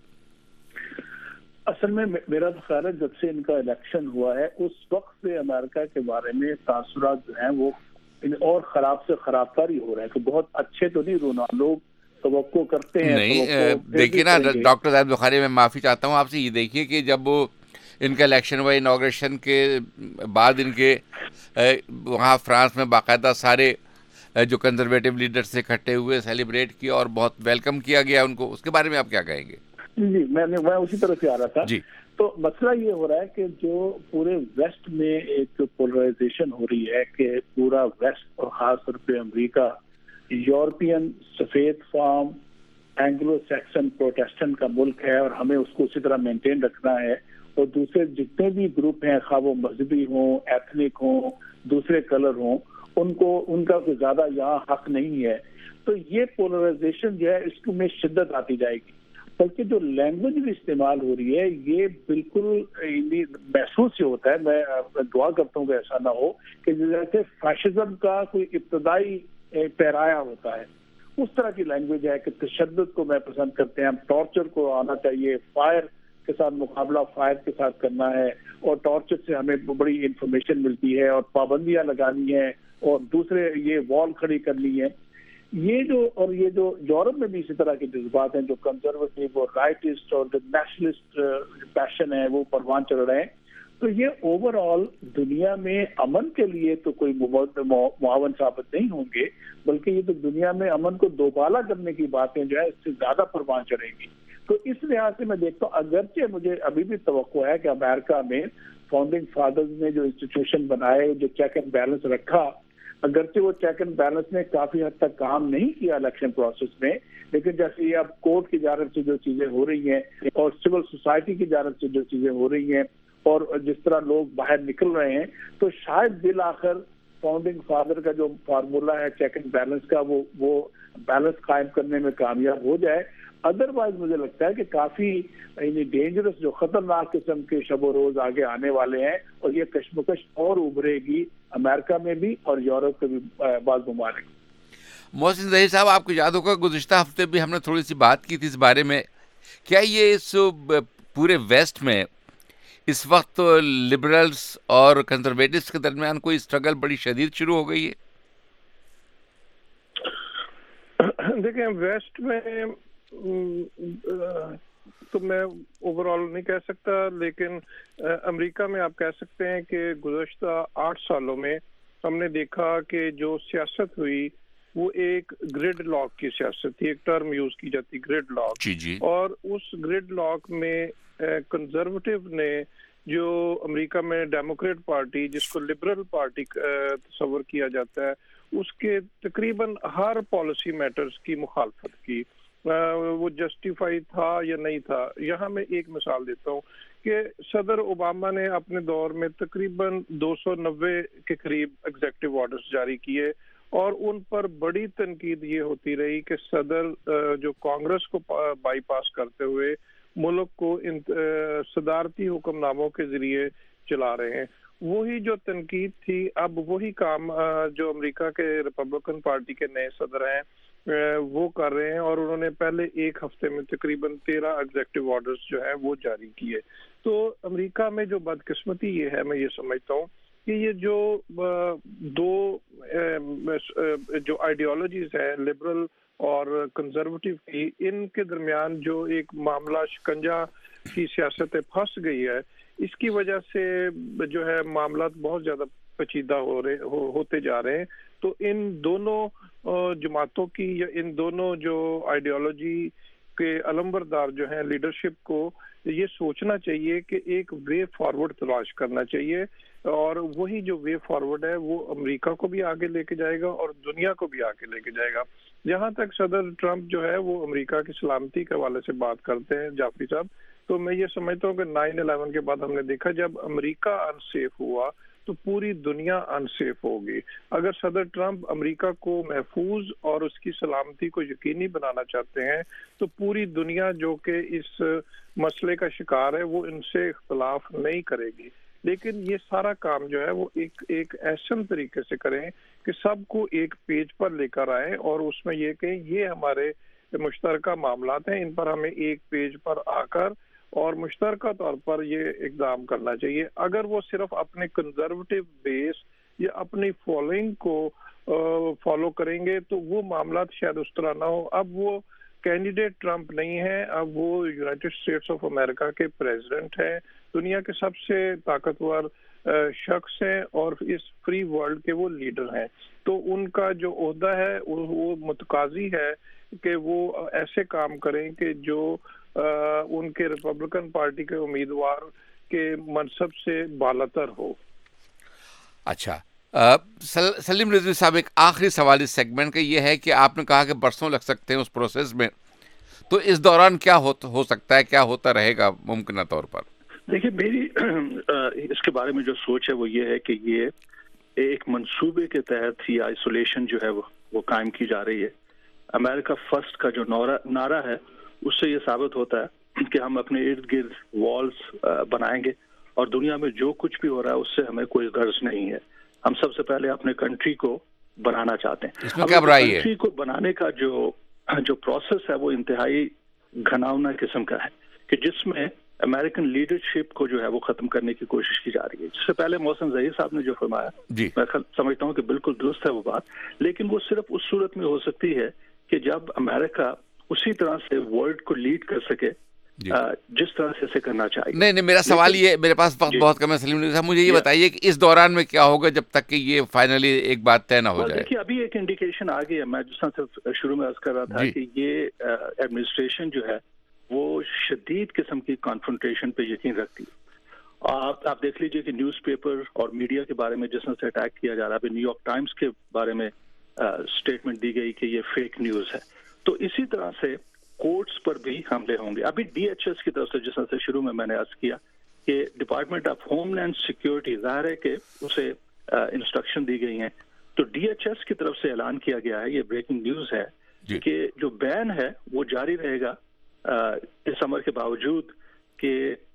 اصل میں میرا تو خیال ہے جب سے ان کا الیکشن ہوا ہے اس وقت سے امریکہ کے بارے میں تاثرات جو ہیں وہ اور خراب سے خراب تر ہی ہو رہے ہیں. کہ بہت اچھے تو نہیں رونا لوگ توقع کرتے ہیں. نہیں دیکھیے نا ڈاکٹر زاہد بخاری, میں معافی چاہتا ہوں آپ سے, یہ دیکھیے کہ جب ان کا الیکشن ہوا انوگریشن کے بعد ان کے وہاں فرانس میں باقاعدہ سارے جو کنزرویٹو لیڈر سے اکٹھے ہوئے, سیلیبریٹ کیا اور بہت ویلکم کیا گیا ان کو. اس کے بارے میں آپ کیا کہیں گے؟ جی میں نے میں اسی طرح سے آ رہا تھا. جی تو مسئلہ یہ ہو رہا ہے کہ جو پورے ویسٹ میں ایک پولرائزیشن ہو رہی ہے کہ پورا ویسٹ اور خاص طور پہ امریکہ یورپین سفید فام اینگلو سیکسن پروٹیسٹنٹ کا ملک ہے اور ہمیں اس کو اسی طرح مینٹین رکھنا ہے. اور دوسرے جتنے بھی گروپ ہیں خواہ وہ مذہبی ہوں, ایتھنک ہوں, دوسرے کلر ہوں, ان کو ان کا کوئی زیادہ یہاں حق نہیں ہے. تو یہ پولرائزیشن جو ہے اس میں شدت آتی جائے گی. بلکہ جو لینگویج بھی استعمال ہو رہی ہے یہ بالکل محسوس ہی ہوتا ہے. میں دعا کرتا ہوں کہ ایسا نہ ہو کہ جیسے فیشزم کا کوئی ابتدائی پیرایا ہوتا ہے, اس طرح کی لینگویج ہے کہ تشدد کو میں پسند کرتے ہیں, ہم ٹارچر کو آنا چاہیے, فائر کے ساتھ مقابلہ فائر کے ساتھ کرنا ہے اور ٹارچر سے ہمیں بڑی انفارمیشن ملتی ہے اور پابندیاں لگانی ہیں اور دوسرے یہ وال کھڑی کرنی ہے. یہ جو اور یہ جو یورپ میں بھی اسی طرح کے جذبات ہیں, جو کنزرویٹو اور رائٹسٹ اور جو نیشنلسٹ پیشن ہے وہ پروان چڑھ رہے ہیں. تو یہ اوور آل دنیا میں امن کے لیے تو کوئی معاون ثابت نہیں ہوں گے, بلکہ یہ تو دنیا میں امن کو دوبالا کرنے کی باتیں جو ہے اس سے زیادہ پروان چڑھیں گی. تو اس لحاظ سے میں دیکھتا ہوں اگرچہ مجھے ابھی بھی توقع ہے کہ امریکہ میں فاؤنڈنگ فادرز نے جو انسٹیٹیوشن بنائے, جو چیک اینڈ بیلنس رکھا, اگرچہ وہ چیک اینڈ بیلنس نے کافی حد تک کام نہیں کیا الیکشن پروسیس میں, لیکن جیسے یہ اب کورٹ کی جانب سے جو چیزیں ہو رہی ہیں اور سول سوسائٹی کی جانب سے جو چیزیں ہو رہی ہیں اور جس طرح لوگ باہر نکل رہے ہیں, تو شاید بالآخر فاؤنڈنگ فادر کا جو فارمولا ہے چیک اینڈ بیلنس کا وہ وہ بیلنس قائم کرنے میں کامیاب ہو جائے. ادروائز مجھے لگتا ہے کہ کافی یعنی ڈینجرس جو خطرناک قسم کے شب و روز آگے آنے والے ہیں اور یہ کشمکش اور ابھرے گی امریکہ میں بھی اور یورپ کے بھی بعض ممالک. محسن ظہیر صاحب, آپ کو یاد ہوگا گزشتہ ہفتے بھی ہم نے تھوڑی سی بات کی تھی اس بارے میں. کیا یہ اس پورے ویسٹ میں اس وقت لبرلز اور کنزرویٹوز کے درمیان کوئی اسٹرگل بڑی شدید شروع ہو گئی ہے؟ دیکھیں ویسٹ میں تو میں اوور آل نہیں کہہ سکتا, لیکن امریکہ میں آپ کہہ سکتے ہیں کہ گزشتہ آٹھ سالوں میں ہم نے دیکھا کہ جو سیاست ہوئی وہ ایک گریڈ لاک کی سیاست تھی. ایک ٹرم یوز کی جاتی گریڈ لاک, جی جی اور اس گریڈ لاک میں کنزرویٹو نے جو امریکہ میں ڈیموکریٹ پارٹی جس کو لبرل پارٹی تصور کیا جاتا ہے اس کے تقریباً ہر پالیسی میٹرز کی مخالفت کی. وہ جسٹیفائی تھا یا نہیں تھا. یہاں میں ایک مثال دیتا ہوں کہ صدر اوباما نے اپنے دور میں تقریباً دو سو نوے کے قریب ایگزیکٹو آرڈرز جاری کیے اور ان پر بڑی تنقید یہ ہوتی رہی کہ صدر جو کانگریس کو بائی پاس کرتے ہوئے ملک کو صدارتی حکم ناموں کے ذریعے چلا رہے ہیں. وہی جو تنقید تھی اب وہی کام جو امریکہ کے ریپبلکن پارٹی کے نئے صدر ہیں وہ کر رہے ہیں، اور انہوں نے پہلے ایک ہفتے میں تقریباً تیرہ ایگزیکٹو آرڈرز جو ہیں وہ جاری کیے. تو امریکہ میں جو بدقسمتی یہ ہے، میں یہ سمجھتا ہوں کہ یہ جو دو جو آئیڈیالوجیز ہیں لبرل اور کنزرویٹو کی، ان کے درمیان جو ایک معاملہ شکنجہ کی سیاست پھنس گئی ہے، اس کی وجہ سے جو ہے معاملات بہت زیادہ پیچیدہ ہو رہے ہو, ہوتے جا رہے ہیں. تو ان دونوں جماعتوں کی یا ان دونوں جو آئیڈیالوجی کے علمبردار جو ہیں لیڈرشپ کو یہ سوچنا چاہیے کہ ایک وے فارورڈ تلاش کرنا چاہیے، اور وہی جو وے فارورڈ ہے وہ امریکہ کو بھی آگے لے کے جائے گا اور دنیا کو بھی آگے لے کے جائے گا. جہاں تک صدر ٹرمپ جو ہے وہ امریکہ کی سلامتی کے حوالے سے بات کرتے ہیں جعفری صاحب، تو میں یہ سمجھتا ہوں کہ نائن الیون کے بعد ہم نے دیکھا جب امریکہ انسیف ہوا تو پوری دنیا انسیف ہوگی. اگر صدر ٹرمپ امریکہ کو محفوظ اور اس کی سلامتی کو یقینی بنانا چاہتے ہیں تو پوری دنیا جو کہ اس مسئلے کا شکار ہے وہ ان سے اختلاف نہیں کرے گی. لیکن یہ سارا کام جو ہے وہ ایک ایک ایسن طریقے سے کریں کہ سب کو ایک پیج پر لے کر آئیں، اور اس میں یہ کہ یہ ہمارے مشترکہ معاملات ہیں، ان پر ہمیں ایک پیج پر آ کر اور مشترکہ طور پر یہ اقدام کرنا چاہیے. اگر وہ صرف اپنے کنزرویٹو بیس یا اپنی فالوئنگ کو فالو کریں گے تو وہ معاملات شاید اس طرح نہ ہو. اب وہ کینڈیڈیٹ ٹرمپ نہیں ہے، اب وہ یونائٹڈ اسٹیٹس آف امریکہ کے پریزیڈنٹ ہیں، دنیا کے سب سے طاقتور شخص ہیں اور اس فری ورلڈ کے وہ لیڈر ہیں. تو ان کا جو عہدہ ہے وہ متقاضی ہے کہ وہ ایسے کام کریں کہ جو ان کے ریپبلکن پارٹی کے امیدوار کے منصب سے بالاتر ہو. اچھا سلیم رضوی صاحب، ایک آخری سوال اس سیگمنٹ کا یہ ہے کہ آپ نے کہا کہ برسوں لگ سکتے ہیں اس پروسیس میں، تو اس دوران کیا ہو سکتا ہے، کیا ہوتا رہے گا ممکنہ طور پر؟ دیکھیے میری اس کے بارے میں جو سوچ ہے وہ یہ ہے کہ یہ ایک منصوبے کے تحت یہ آئسولیشن جو ہے وہ قائم کی جا رہی ہے. امریکہ فرسٹ کا جو نعرہ ہے اس سے یہ ثابت ہوتا ہے کہ ہم اپنے ارد گرد والز بنائیں گے اور دنیا میں جو کچھ بھی ہو رہا ہے اس سے ہمیں کوئی غرض نہیں ہے. ہم سب سے پہلے اپنے کنٹری کو بنانا چاہتے ہیں. اس میں کیا برائی ہے؟ کنٹری کو بنانے کا جو جو پروسیس ہے وہ انتہائی گھناؤنا قسم کا ہے کہ جس میں امریکن لیڈرشپ کو جو ہے وہ ختم کرنے کی کوشش کی جا رہی ہے. جس سے پہلے محسن ظہیر صاحب نے جو فرمایا جی. میں سمجھتا ہوں کہ بالکل درست ہے وہ بات، لیکن وہ صرف اس صورت میں ہو سکتی ہے کہ جب امریکہ اسی طرح سے ورلڈ کو لیڈ کر سکے جی. جس طرح سے اسے کرنا چاہیے. نہیں نہیں میرا سوال یہ، میرے پاس وقت جی. بہت کم ہے سلیم صاحب، مجھے یہ جی. بتائیے کہ اس دوران میں کیا ہوگا جب تک کہ یہ فائنلی ایک بات طے نہ ہو جائے؟ دیکھیے ابھی ایک انڈیکیشن آ گئی ہے، میں جس طرح سے شروع میں عرض کر رہا تھا جی. کہ یہ ایڈمنسٹریشن جو ہے وہ شدید قسم کی کانفرنٹیشن پہ یقین رکھتی ہے. آپ آپ دیکھ لیجئے کہ نیوز پیپر اور میڈیا کے بارے میں جس طرح سے اٹیک کیا جا رہا ہے، ابھی نیو یارک ٹائمز کے بارے میں اسٹیٹمنٹ دی گئی کہ یہ فیک نیوز ہے. تو اسی طرح سے کورٹس پر بھی حملے ہوں گے. ابھی ڈی ایچ ایس کی طرف سے جس طرح سے شروع میں میں نے عرض کیا کہ department of homeland security, ظاہر ہے کہ اسے انسٹرکشن دی گئی ہیں، تو ڈی ایچ ایس کی طرف سے اعلان کیا گیا ہے، یہ بریکنگ نیوز ہے جی. کہ جو بین ہے وہ جاری رہے گا اس امر کے باوجود کہ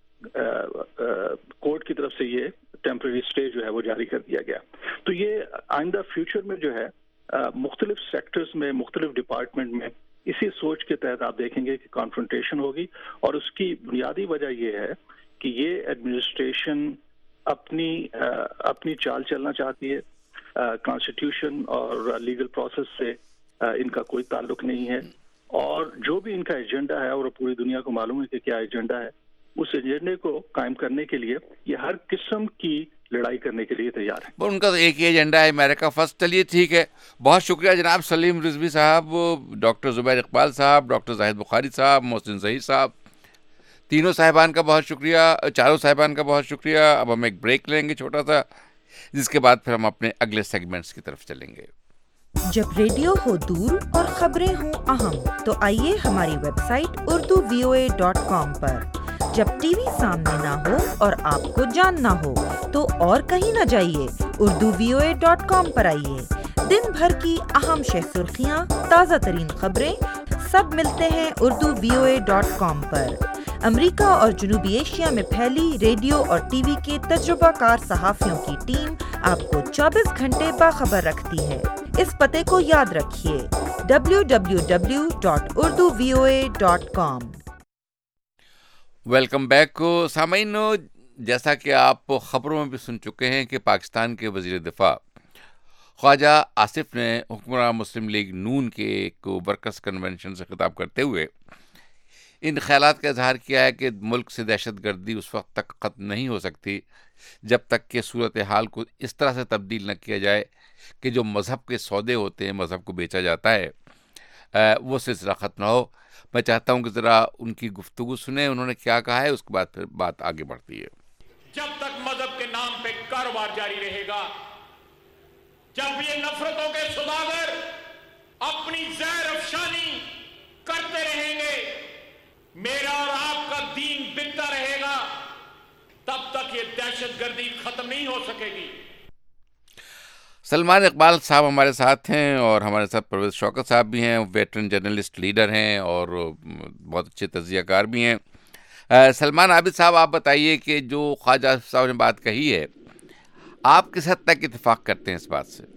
کورٹ کی طرف سے یہ ٹیمپرری اسٹے جو ہے وہ جاری کر دیا گیا. تو یہ آئندہ فیوچر میں جو ہے مختلف سیکٹرز میں، مختلف ڈپارٹمنٹ میں اسی سوچ کے تحت آپ دیکھیں گے کہ کانفرنٹیشن ہوگی. اور اس کی بنیادی وجہ یہ ہے کہ یہ ایڈمنسٹریشن اپنی اپنی چال چلنا چاہتی ہے. کانسٹیٹیوشن اور لیگل پروسیس سے ان کا کوئی تعلق نہیں ہے، اور جو بھی ان کا ایجنڈا ہے اور پوری دنیا کو معلوم ہے کہ کیا ایجنڈا ہے، اس ایجنڈے کو قائم کرنے کے لیے یہ ہر قسم کی لڑائی کرنے کے لیے تیار ہے. ان کا تو ایک ہی ایجنڈا ہے، امریکہ فرسٹ. چلیے ٹھیک ہے، بہت شکریہ جناب سلیم رضوی صاحب، ڈاکٹر زبیر اقبال صاحب، ڈاکٹر زاہد بخاری صاحب، محسن ظہیر صاحب، تینوں صاحبان کا بہت شکریہ، چاروں صاحبان کا بہت شکریہ. اب ہم ایک بریک لیں گے چھوٹا سا، جس کے بعد پھر ہم اپنے اگلے سیگمنٹس کی طرف چلیں گے. جب ریڈیو ہو دور اور خبریں ہوں اہم تو آئیے ہماری website Urdu V O A dot com پر. جب ٹی وی سامنے نہ ہو اور آپ کو جاننا ہو تو اور کہیں نہ جائیے، Urdu V O A dot com پر آئیے. دن بھر کی اہم شہ سرخیاں، تازہ ترین خبریں سب ملتے ہیں Urdu V O A dot com پر. امریکہ اور جنوبی ایشیا میں پھیلی ریڈیو اور ٹی وی کے تجربہ کار صحافیوں کی ٹیم آپ کو چوبیس گھنٹے باخبر رکھتی ہے۔ اس پتے کو یاد رکھیے W W W dot Urdu V O A dot com. Welcome back سامعین، جیسا کہ آپ خبروں میں بھی سن چکے ہیں کہ پاکستان کے وزیر دفاع خواجہ آصف نے حکمراں مسلم لیگ نون کے ایک ورکرز کنونشن سے خطاب کرتے ہوئے ان خیالات کا اظہار کیا ہے کہ ملک سے دہشت گردی اس وقت تک ختم نہیں ہو سکتی جب تک کہ صورتحال کو اس طرح سے تبدیل نہ کیا جائے کہ جو مذہب کے سودے ہوتے ہیں، مذہب کو بیچا جاتا ہے، وہ سلسلہ ختم نہ ہو۔ میں چاہتا ہوں کہ ذرا ان کی گفتگو سنیں، انہوں نے کیا کہا ہے، اس کے بعد پھر بات آگے بڑھتی ہے۔ جب تک مذہب کے نام پہ کاروبار جاری رہے گا، جب یہ نفرتوں کے سوداگر اپنی زہر افشانی کرتے رہیں گے، میرا اور آپ کا دین بکتا رہے گا، تب تک یہ دہشت گردی ختم نہیں ہو سکے گی۔ سلمان اقبال صاحب ہمارے ساتھ ہیں اور ہمارے ساتھ پرویز شوکت صاحب بھی ہیں، ویٹرن جرنلسٹ لیڈر ہیں اور بہت اچھے تجزیہ کار بھی ہیں۔ سلمان عابد صاحب، آپ بتائیے کہ جو خواجہ آصف صاحب نے بات کہی ہے، آپ کس حد تک اتفاق کرتے ہیں اس بات سے؟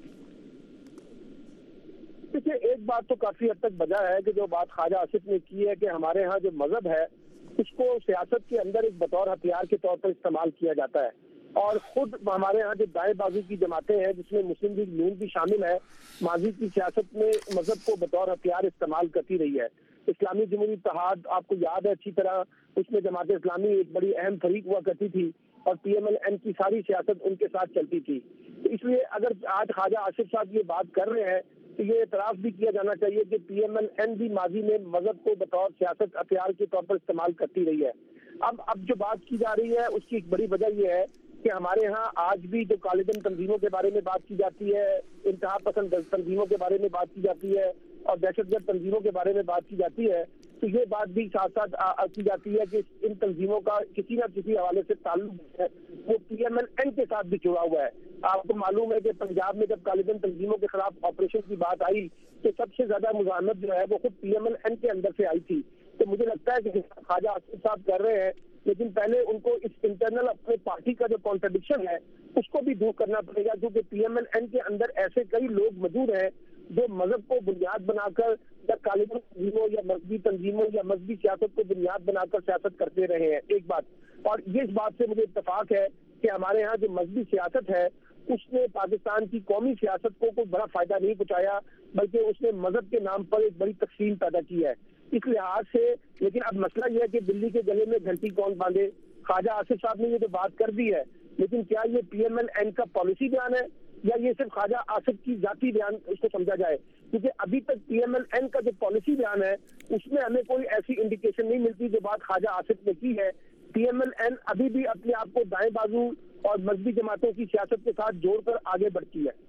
دیکھیے، ایک بات تو کافی حد تک بجا ہے کہ جو بات خواجہ آصف نے کی ہے کہ ہمارے ہاں جو مذہب ہے اس کو سیاست کے اندر ایک بطور ہتھیار کے طور پر استعمال کیا جاتا ہے، اور خود ہمارے ہاں جو دائیں بازو کی جماعتیں ہیں جس میں مسلم لیگ نون بھی شامل ہے، ماضی کی سیاست میں مذہب کو بطور ہتھیار استعمال کرتی رہی ہے۔ اسلامی جمہوری اتحاد آپ کو یاد ہے اچھی طرح، اس میں جماعت اسلامی ایک بڑی اہم فریق ہوا کرتی تھی اور پی ایم ایل این کی ساری سیاست ان کے ساتھ چلتی تھی۔ تو اس لیے اگر آج خواجہ آصف صاحب یہ بات کر رہے ہیں تو یہ اعتراف بھی کیا جانا چاہیے کہ پی ایم ایل این بھی ماضی میں مذہب کو بطور سیاست ہتھیار کے طور پر استعمال کرتی رہی ہے۔ اب اب جو بات کی جا رہی ہے اس کی ایک بڑی وجہ یہ ہے کہ ہمارے ہاں آج بھی جو کالے تنظیموں کے بارے میں بات کی جاتی ہے، انتہا پسند تنظیموں کے بارے میں بات کی جاتی ہے اور دہشت گرد تنظیموں کے بارے میں بات کی جاتی ہے، تو یہ بات بھی ساتھ ساتھ کی جاتی ہے کہ ان تنظیموں کا کسی نہ کسی حوالے سے تعلق ہے وہ پی ایم ایل این کے ساتھ بھی جڑا ہوا ہے۔ آپ کو معلوم ہے کہ پنجاب میں جب طالبان تنظیموں کے خلاف آپریشن کی بات آئی تو سب سے زیادہ مزاحمت جو ہے وہ خود پی ایم ایل این کے اندر سے آئی تھی۔ تو مجھے لگتا ہے کہ خواجہ آصف صاحب کر رہے ہیں، لیکن پہلے ان کو اس انٹرنل اپنے پارٹی کا جو کانٹرڈکشن ہے اس کو بھی دور کرنا پڑے گا، کیونکہ پی ایم ایل این کے اندر ایسے کئی لوگ موجود ہیں جو مذہب کو بنیاد بنا کر یا طالبان تنظیموں یا مذہبی تنظیموں یا مذہبی سیاست کو بنیاد بنا کر سیاست کرتے رہے ہیں۔ ایک بات، اور یہ اس بات سے مجھے اتفاق ہے کہ ہمارے ہاں جو مذہبی سیاست ہے اس نے پاکستان کی قومی سیاست کو کوئی بڑا فائدہ نہیں پہنچایا، بلکہ اس نے مذہب کے نام پر ایک بڑی تقسیم پیدا کی ہے۔ اس لحاظ سے لیکن اب مسئلہ یہ ہے کہ دلی کے گلے میں گھنٹی کون باندھے۔ خواجہ آصف صاحب نے یہ تو بات کر دی ہے، لیکن کیا یہ پی ایم ایل این کا پالیسی بیان ہے یا یہ صرف خواجہ آصف کی ذاتی بیان اس کو سمجھا جائے؟ کیونکہ ابھی تک پی ایم ایل این کا جو پالیسی بیان ہے اس میں ہمیں کوئی ایسی انڈیکیشن نہیں ملتی جو بات خواجہ آصف نے کی ہے۔ پی ایم ایل این ابھی بھی اپنے آپ کو دائیں بازو اور مذہبی جماعتوں کی سیاست کے ساتھ جوڑ کر آگے بڑھتی ہے۔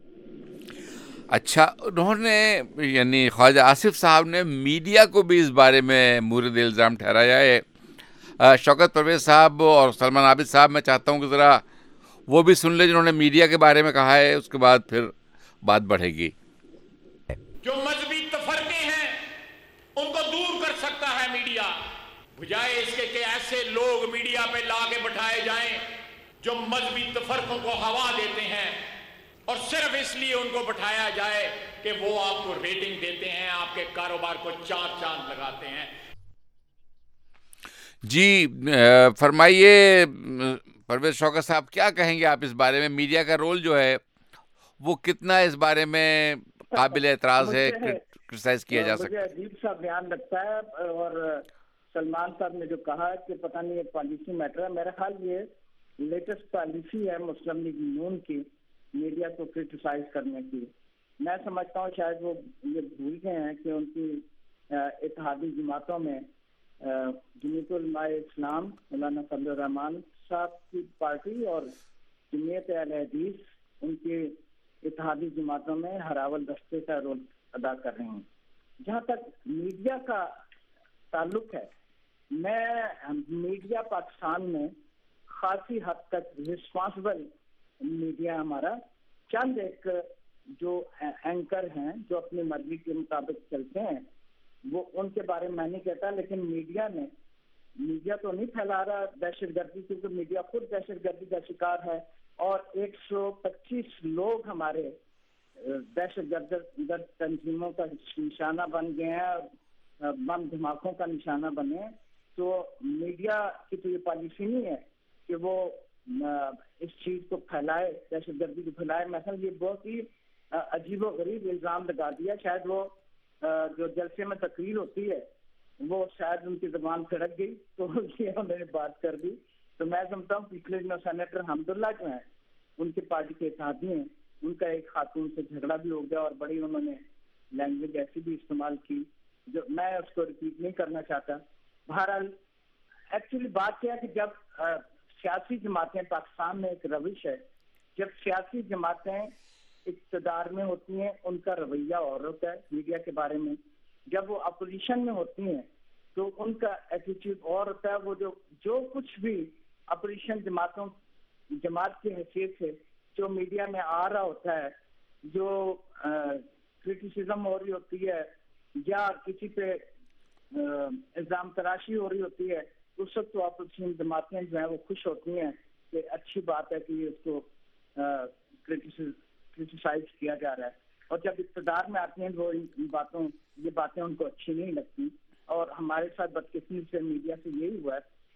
اچھا، انہوں نے یعنی خواجہ آصف صاحب نے میڈیا کو بھی اس بارے میں مورد الزام ٹھہرایا ہے۔ شوکت، پرویز صاحب اور سلمان عابد صاحب، میں چاہتا ہوں کہ ذرا وہ بھی سن لیں جنہوں نے میڈیا کے بارے میں کہا ہے، اس کے بعد پھر بات بڑھے گی۔ جو مذہبی تفرقے ہیں ان کو دور کر سکتا ہے میڈیا، بجائے اس کے کہ ایسے لوگ میڈیا پہ لا کے بٹھائے جائیں جو مذہبی تفرقوں کو ہوا دیتے ہیں اور صرف اس لیے ان کو بٹھایا جائے کہ وہ آپ کو ریٹنگ دیتے ہیں، آپ کے کاروبار کو چار چاند لگاتے ہیں۔ جی فرمائیے پرویز شوکت صاحب، کیا کہیں گے آپ اس بارے میں؟ میڈیا کا رول جو ہے وہ کتنا اس بارے میں قابل اعتراض ہے، کرٹیسائز کیا جا سکتا ہے؟ مجھے عجیب سا بیان لگتا ہے، اور سلمان صاحب نے جو کہا کہ پتہ نہیں یہ پالیسی میٹر ہے، میرا خیال یہ لیٹسٹ پالیسی ہے مسلم لیگ نون کی میڈیا کو کرٹیسائز کرنے کی۔ میں سمجھتا ہوں شاید وہ یہ بھول گئے ہیں کہ ان کی اتحادی جماعتوں میں جمعیت علماء اسلام مولانا فضل الرحمان صاحب کی پارٹی اور جمعیت اہل حدیث ان کی اتحادی جماعتوں میں ہراول دستے کا رول ادا کر رہے ہیں۔ جہاں تک میڈیا کا تعلق ہے، میں میڈیا پاکستان میں خاصی حد تک رسپانسبل میڈیا ہمارا، چند ایک جو اینکر ہیں جو اپنی مرضی کے مطابق چلتے ہیں وہ ان کے بارے میں نہیں کہتا، لیکن میڈیا نے میڈیا تو نہیں پھیلا رہا دہشت گردی، کیونکہ میڈیا خود دہشت گردی کا شکار ہے، اور ایک سو پچیس لوگ ہمارے دہشت گرد گرد تنظیموں کا نشانہ بن گئے ہیں، بم دھماکوں کا نشانہ بنے. تو میڈیا کی تو یہ پالیسی نہیں ہے کہ وہ اس چیز کو پھیلائے، دہشت گردی کو پھیلائے. مثلا یہ بہت ہی عجیب و غریب الزام لگا دیا، شاید وہ جو جلسے میں تقریر ہوتی ہے وہ شاید ان کی زبان پھڑک گئی تو یہ انہوں نے بات کر دی. تو میں سمجھتا ہوں پچھلے دنوں سینیٹر حمداللہ جو ہیں ان کے پارٹی کے اتحادی ہیں، ان کا ایک خاتون سے جھگڑا بھی ہو گیا اور بڑی انہوں نے لینگویج ایسی بھی استعمال کی جو میں اس کو ریپیٹ نہیں کرنا چاہتا. بہرحال ایکچولی بات کیا ہے کہ جب سیاسی جماعتیں، پاکستان میں ایک روش ہے، جب سیاسی جماعتیں اقتدار میں ہوتی ہیں ان کا رویہ اور ہوتا ہے میڈیا کے بارے میں، جب وہ اپوزیشن میں ہوتی ہیں تو ان کا ایٹیٹیوڈ اور ہوتا ہے. وہ جو جو کچھ بھی اپوزیشن جماعتوں جماعت کی حیثیت سے جو میڈیا میں آ رہا ہوتا ہے، جو کرٹیسزم ہو رہی ہوتی ہے یا کسی پہ الزام تراشی ہو رہی ہوتی ہے، اس وقت تو اپوزیشن جماعتیں جو ہیں وہ خوش ہوتی ہیں کہ اچھی بات ہے کہ اس کو کرٹیسائز کیا جا رہا ہے. اور جب اقتدار میں آتی ہیں وہ ان باتوں یہ باتیں ان کو اچھی نہیں لگتی. اور ہمارے ساتھ بدقسمتی سے میڈیا سے یہی ہوا ہے،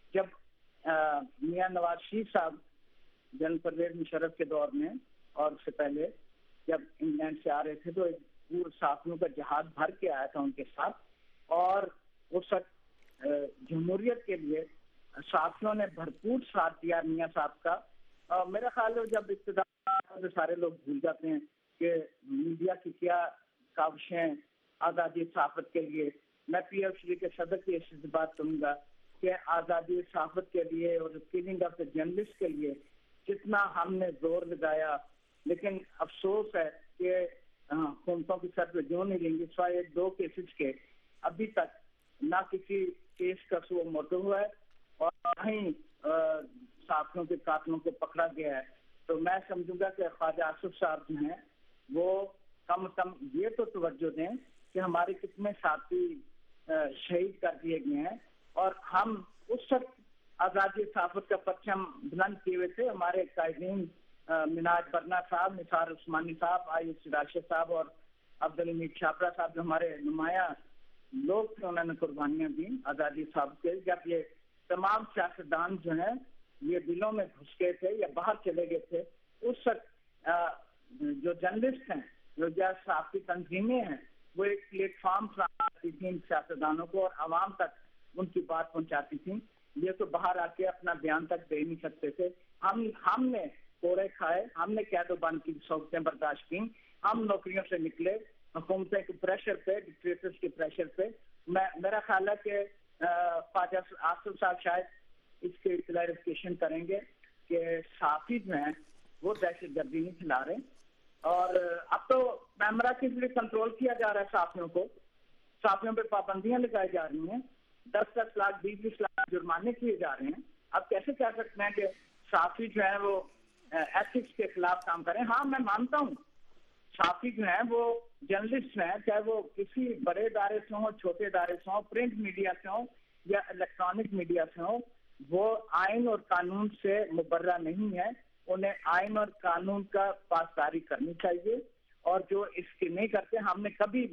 جب میاں نواز شریف صاحب جنرل پرویز مشرف کے دور میں اور اس سے پہلے جب انگلینڈ سے آ رہے تھے تو ایک پور صحافیوں کا جہاد بھر کے آیا تھا ان کے ساتھ، اور اس وقت جمہوریت کے لیے صحافیوں نے بھرپور ساتھ دیا میاں صاحب کا. اور میرا خیال ہے جب اقتدار میں سارے لوگ بھول جاتے ہیں کہ میڈیا کی کیا کاوشیں آزادی صحافت کے لیے. میں پی ایف سی کے صدر کی اس سے بات کروں گا کہ آزادی صحافت کے لیے اور کلنگ آف دا جرنلسٹ کے لیے جتنا ہم نے زور لگایا، لیکن افسوس ہے کہ حکومتوں کی سر پہ جو نہیں لیں گے، سوائے دو کیسز کے ابھی تک نہ کسی کیس کا سو موٹو ہوا ہے اور نہ ہی صحافیوں کے قاتلوں کو پکڑا گیا ہے. تو میں سمجھوں گا کہ خواجہ آصف صاحب جو ہیں وہ کم از کم یہ تو توجہ دیں کہ ہمارے کتنے ساتھی شہید کر دیے گئے ہیں، اور ہم اس وقت آزادی صحافت کا پرچم بلند کیے ہوئے تھے. ہمارے قائدین مناج برنا صاحب، نثار عثمانی صاحب، آئی ایس راشد صاحب اور عبدالحمید چھاپرا صاحب جو ہمارے نمایاں لوگ تھے، انہوں نے قربانیاں دی آزادی صحافت کے. جب یہ تمام سیاستدان جو ہیں یہ دلوں میں گھس گئے تھے یا باہر چلے گئے تھے، اس وقت جو جرنلسٹ ہیں، جو صحافتی تنظیمیں ہیں، وہ ایک پلیٹ فارم فراہم کرتی تھیں سیاستدانوں کو اور عوام تک ان کی بات پہنچاتی تھیں. یہ تو باہر آ کے اپنا بیان تک دے نہیں سکتے تھے. ہم ہم نے کوڑے کھائے، ہم نے قید و بند کی سہولتیں برداشت کی، ہم نوکریوں سے نکلے حکومتیں کے پریشر پہ، ڈکٹیٹرز کے پریشر پہ. میں میرا خیال ہے کہ خواجہ آصف صاحب شاید اس کے کلیریفیکیشن کریں گے کہ صحافی جو ہیں وہ دہشت گردی نہیں پھیلا رہے. اور اب تو کیمرہ کے ذریعے کنٹرول کیا جا رہا ہے صحافیوں کو، صحافیوں پہ پابندیاں لگائی جا رہی ہیں، دس دس لاکھ بیس بیس لاکھ جرمانے کیے جا رہے ہیں. اب کیسے کہہ سکتے ہیں کہ صحافی جو ہیں وہ ایتھکس کے خلاف کام کریں؟ ہاں میں مانتا ہوں صحافی جو ہیں وہ جرنلسٹ ہیں، چاہے وہ کسی بڑے ادارے سے ہوں، چھوٹے ادارے سے ہوں، پرنٹ میڈیا سے ہوں یا الیکٹرانک میڈیا سے ہوں، وہ آئین اور قانون سے مبرہ نہیں ہے. انہیں آئین اور قانون کا پاسداری کرنی چاہیے، اور جو اس کی نہیں کرتے، ہم نے کبھی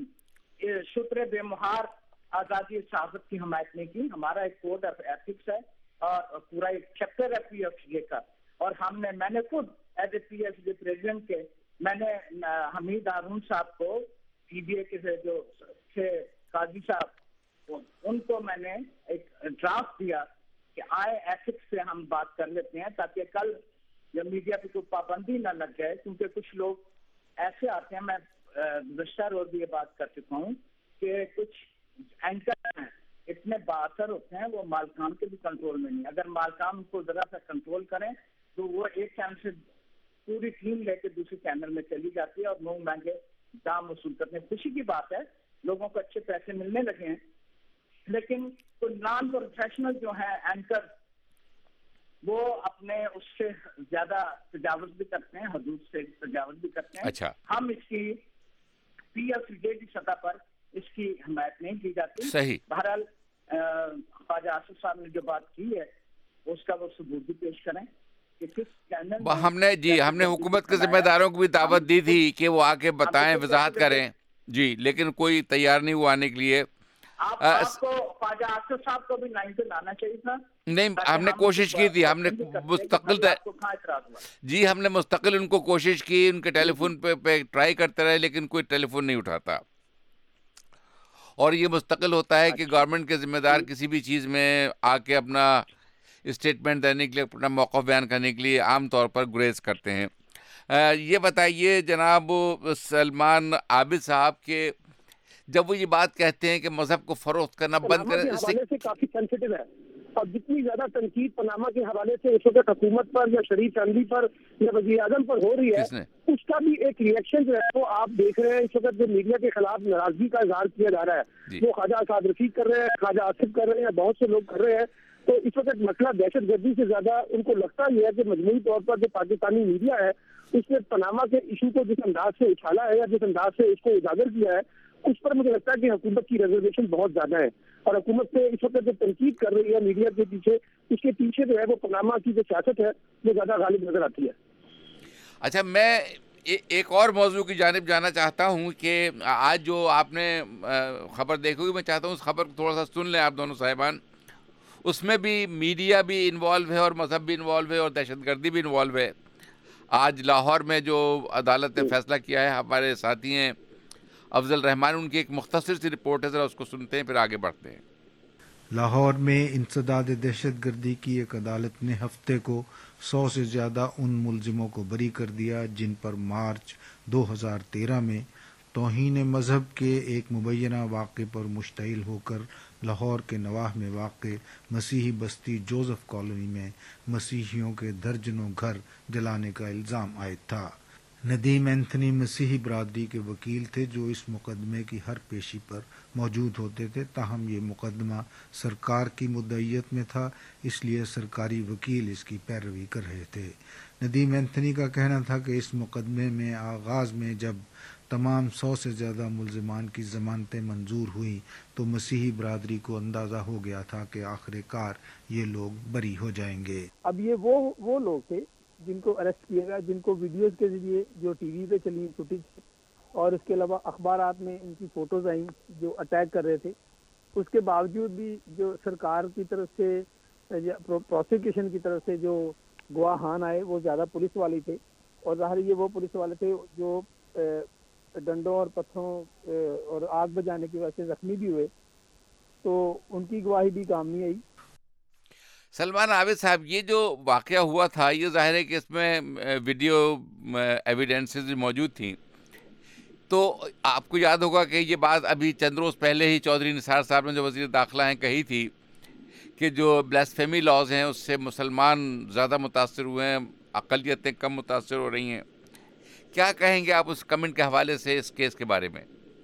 شتر بے مہار آزادی صحافت کی حمایت نہیں کی. ہمارا ایک کوڈ آف ایتھکس ہے اور پورا ایک چیپٹر ہے پی ایف سی کا، اور ہم نے میں نے خود as A P F C president کے میں نے حمید ہارون صاحب کو پی بی اے کے جو تھے قاضی صاحب، ان کو میں نے ایک ڈرافٹ دیا کہ آئے ایتھکس سے ہم بات کر لیتے ہیں تاکہ کل جب میڈیا پہ کوئی پابندی نہ لگ جائے. کیونکہ کچھ لوگ ایسے آتے ہیں، میں گزشتہ روز بھی یہ بات کر چکا ہوں کہ کچھ اینکر ہیں اتنے بااثر ہوتے ہیں، وہ مالکان کے بھی کنٹرول میں نہیں. اگر مالکان ان کو ذرا سا کنٹرول کریں تو وہ ایک چینل سے پوری ٹیم لے کے دوسرے چینل میں چلی جاتی ہے اور لوگ مہنگے دام وصول کرتے ہیں. خوشی کی بات ہے لوگوں کو اچھے پیسے ملنے لگے ہیں، لیکن کوئی نان پروفیشنل جو ہیں اینکر وہ اپنے اس سے زیادہ تجاوز بھی کرتے ہیں، حدود سے تجاوز بھی کرتے ہیں. اچھا، ہم اس کی پی ایف ڈے کی سطح پر اس کی حمایت نہیں کی جاتی. صحیح. بہرحال خواجہ آصف صاحب نے جو بات کی ہے اس کا وہ ثبوت بھی پیش کریں کہ کس چینل ہم نے جی ہم نے حکومت کے ذمہ داروں کو بھی دعوت دی تھی کہ وہ آ کے بتائیں, وضاحت کریں جی, لیکن کوئی تیار نہیں ہوا آنے کے لیے. آپ کو خواجہ آصف صاحب کو بھی لائن پہ لانا چاہیے تھا. نہیں, ہم نے کوشش کی تھی, ہم نے مستقل جی ہم نے مستقل ان کو کوشش کی, ان کے ٹیلی فون پہ پہ ٹرائی کرتے رہے, لیکن کوئی ٹیلی فون نہیں اٹھاتا. اور یہ مستقل ہوتا ہے کہ گورنمنٹ کے ذمہ دار کسی بھی چیز میں آ کے اپنا اسٹیٹمنٹ دینے کے لیے, اپنا موقف بیان کرنے کے لیے عام طور پر گریز کرتے ہیں. یہ بتائیے جناب سلمان عابد صاحب کے جب وہ یہ بات کہتے ہیں کہ مذہب کو فروخت کرنا بند کریں, اس سے کافی سینسیٹیو ہے, اور جتنی زیادہ تنقید پاناما کے حوالے سے اس وقت حکومت پر یا شریف فیملی پر یا وزیر اعظم پر ہو رہی ہے, اس کا بھی ایک ریئیکشن جو ہے وہ آپ دیکھ رہے ہیں. اس وقت جو میڈیا کے خلاف ناراضگی کا اظہار کیا جا رہا ہے وہ خواجہ اسعد رفیق کر رہے ہیں, خواجہ آصف کر رہے ہیں, بہت سے لوگ کر رہے ہیں. تو اس وقت مسئلہ دہشت گردی سے زیادہ ان کو لگتا یہ ہے کہ مجموعی طور پر جو پاکستانی میڈیا ہے اس نے پاناما کے ایشو کو جس انداز سے اچھالا ہے یا جس انداز سے اس کو اجاگر کیا ہے, اس پر مجھے لگتا ہے کہ حکومت کی ریزرویشن بہت زیادہ ہے. اور حکومت سے اس وقت جو تنقید کر رہی ہے میڈیا کے پیچھے, اس کے پیچھے جو ہے وہ پاناما کی جو سیاست ہے وہ زیادہ غالب نظر آتی ہے. اچھا, میں ایک اور موضوع کی جانب جانا چاہتا ہوں کہ آج جو آپ نے خبر دیکھی ہوئی, میں چاہتا ہوں اس خبر کو تھوڑا سا سن لیں آپ دونوں صاحبان. اس میں بھی میڈیا بھی انوالو ہے اور مذہب بھی انوالو ہے اور دہشت گردی بھی انوالو ہے. آج لاہور میں جو عدالت نے فیصلہ کیا ہے, ہمارے ساتھی ہیں افضل رحمان, ان کی ایک مختصر سی رپورٹ ہے, ذرا اس کو سنتے ہیں پھر آگے بڑھتے ہیں. لاہور میں انسداد دہشت گردی کی ایک عدالت نے ہفتے کو سو سے زیادہ ان ملزموں کو بری کر دیا جن پر مارچ دو ہزار تیرہ میں توہین مذہب کے ایک مبینہ واقعے پر مشتعل ہو کر لاہور کے نواح میں واقع مسیحی بستی جوزف کالونی میں مسیحیوں کے درجنوں گھر جلانے کا الزام عائد تھا. ندیم اینتھنی مسیحی برادری کے وکیل تھے جو اس مقدمے کی ہر پیشی پر موجود ہوتے تھے, تاہم یہ مقدمہ سرکار کی مدعیت میں تھا, اس لیے سرکاری وکیل اس کی پیروی کر رہے تھے. ندیم اینتھنی کا کہنا تھا کہ اس مقدمے میں آغاز میں جب تمام سو سے زیادہ ملزمان کی ضمانتیں منظور ہوئیں تو مسیحی برادری کو اندازہ ہو گیا تھا کہ آخر کار یہ لوگ بری ہو جائیں گے. اب یہ وہ وہ لوگ تھے جن کو اریسٹ کیا گیا, جن کو ویڈیوز کے ذریعے جو ٹی وی پہ چلی فوٹیج اور اس کے علاوہ اخبارات میں ان کی فوٹوز آئیں جو اٹیک کر رہے تھے. اس کے باوجود بھی جو سرکار کی طرف سے پروسیکیوشن کی طرف سے جو گواہان آئے وہ زیادہ پولیس والے تھے, اور ظاہر یہ وہ پولیس والے تھے جو ڈنڈوں اور پتھروں اور آگ بجانے کی وجہ سے زخمی بھی ہوئے, تو ان کی گواہی بھی کام نہیں آئی. سلمان عابد صاحب, یہ جو واقعہ ہوا تھا یہ ظاہر ہے کہ اس میں ویڈیو ایویڈنسز بھی موجود تھیں, تو آپ کو یاد ہوگا کہ یہ بات ابھی چند روز پہلے ہی چودھری نثار صاحب نے جو وزیر داخلہ ہیں کہی تھی کہ جو بلاسفیمی لاز ہیں اس سے مسلمان زیادہ متاثر ہوئے ہیں, اقلیتیں کم متاثر ہو رہی ہیں. کیا کہیں گے آپ اس کمنٹ کے حوالے سے اس کیس کے بارے میں؟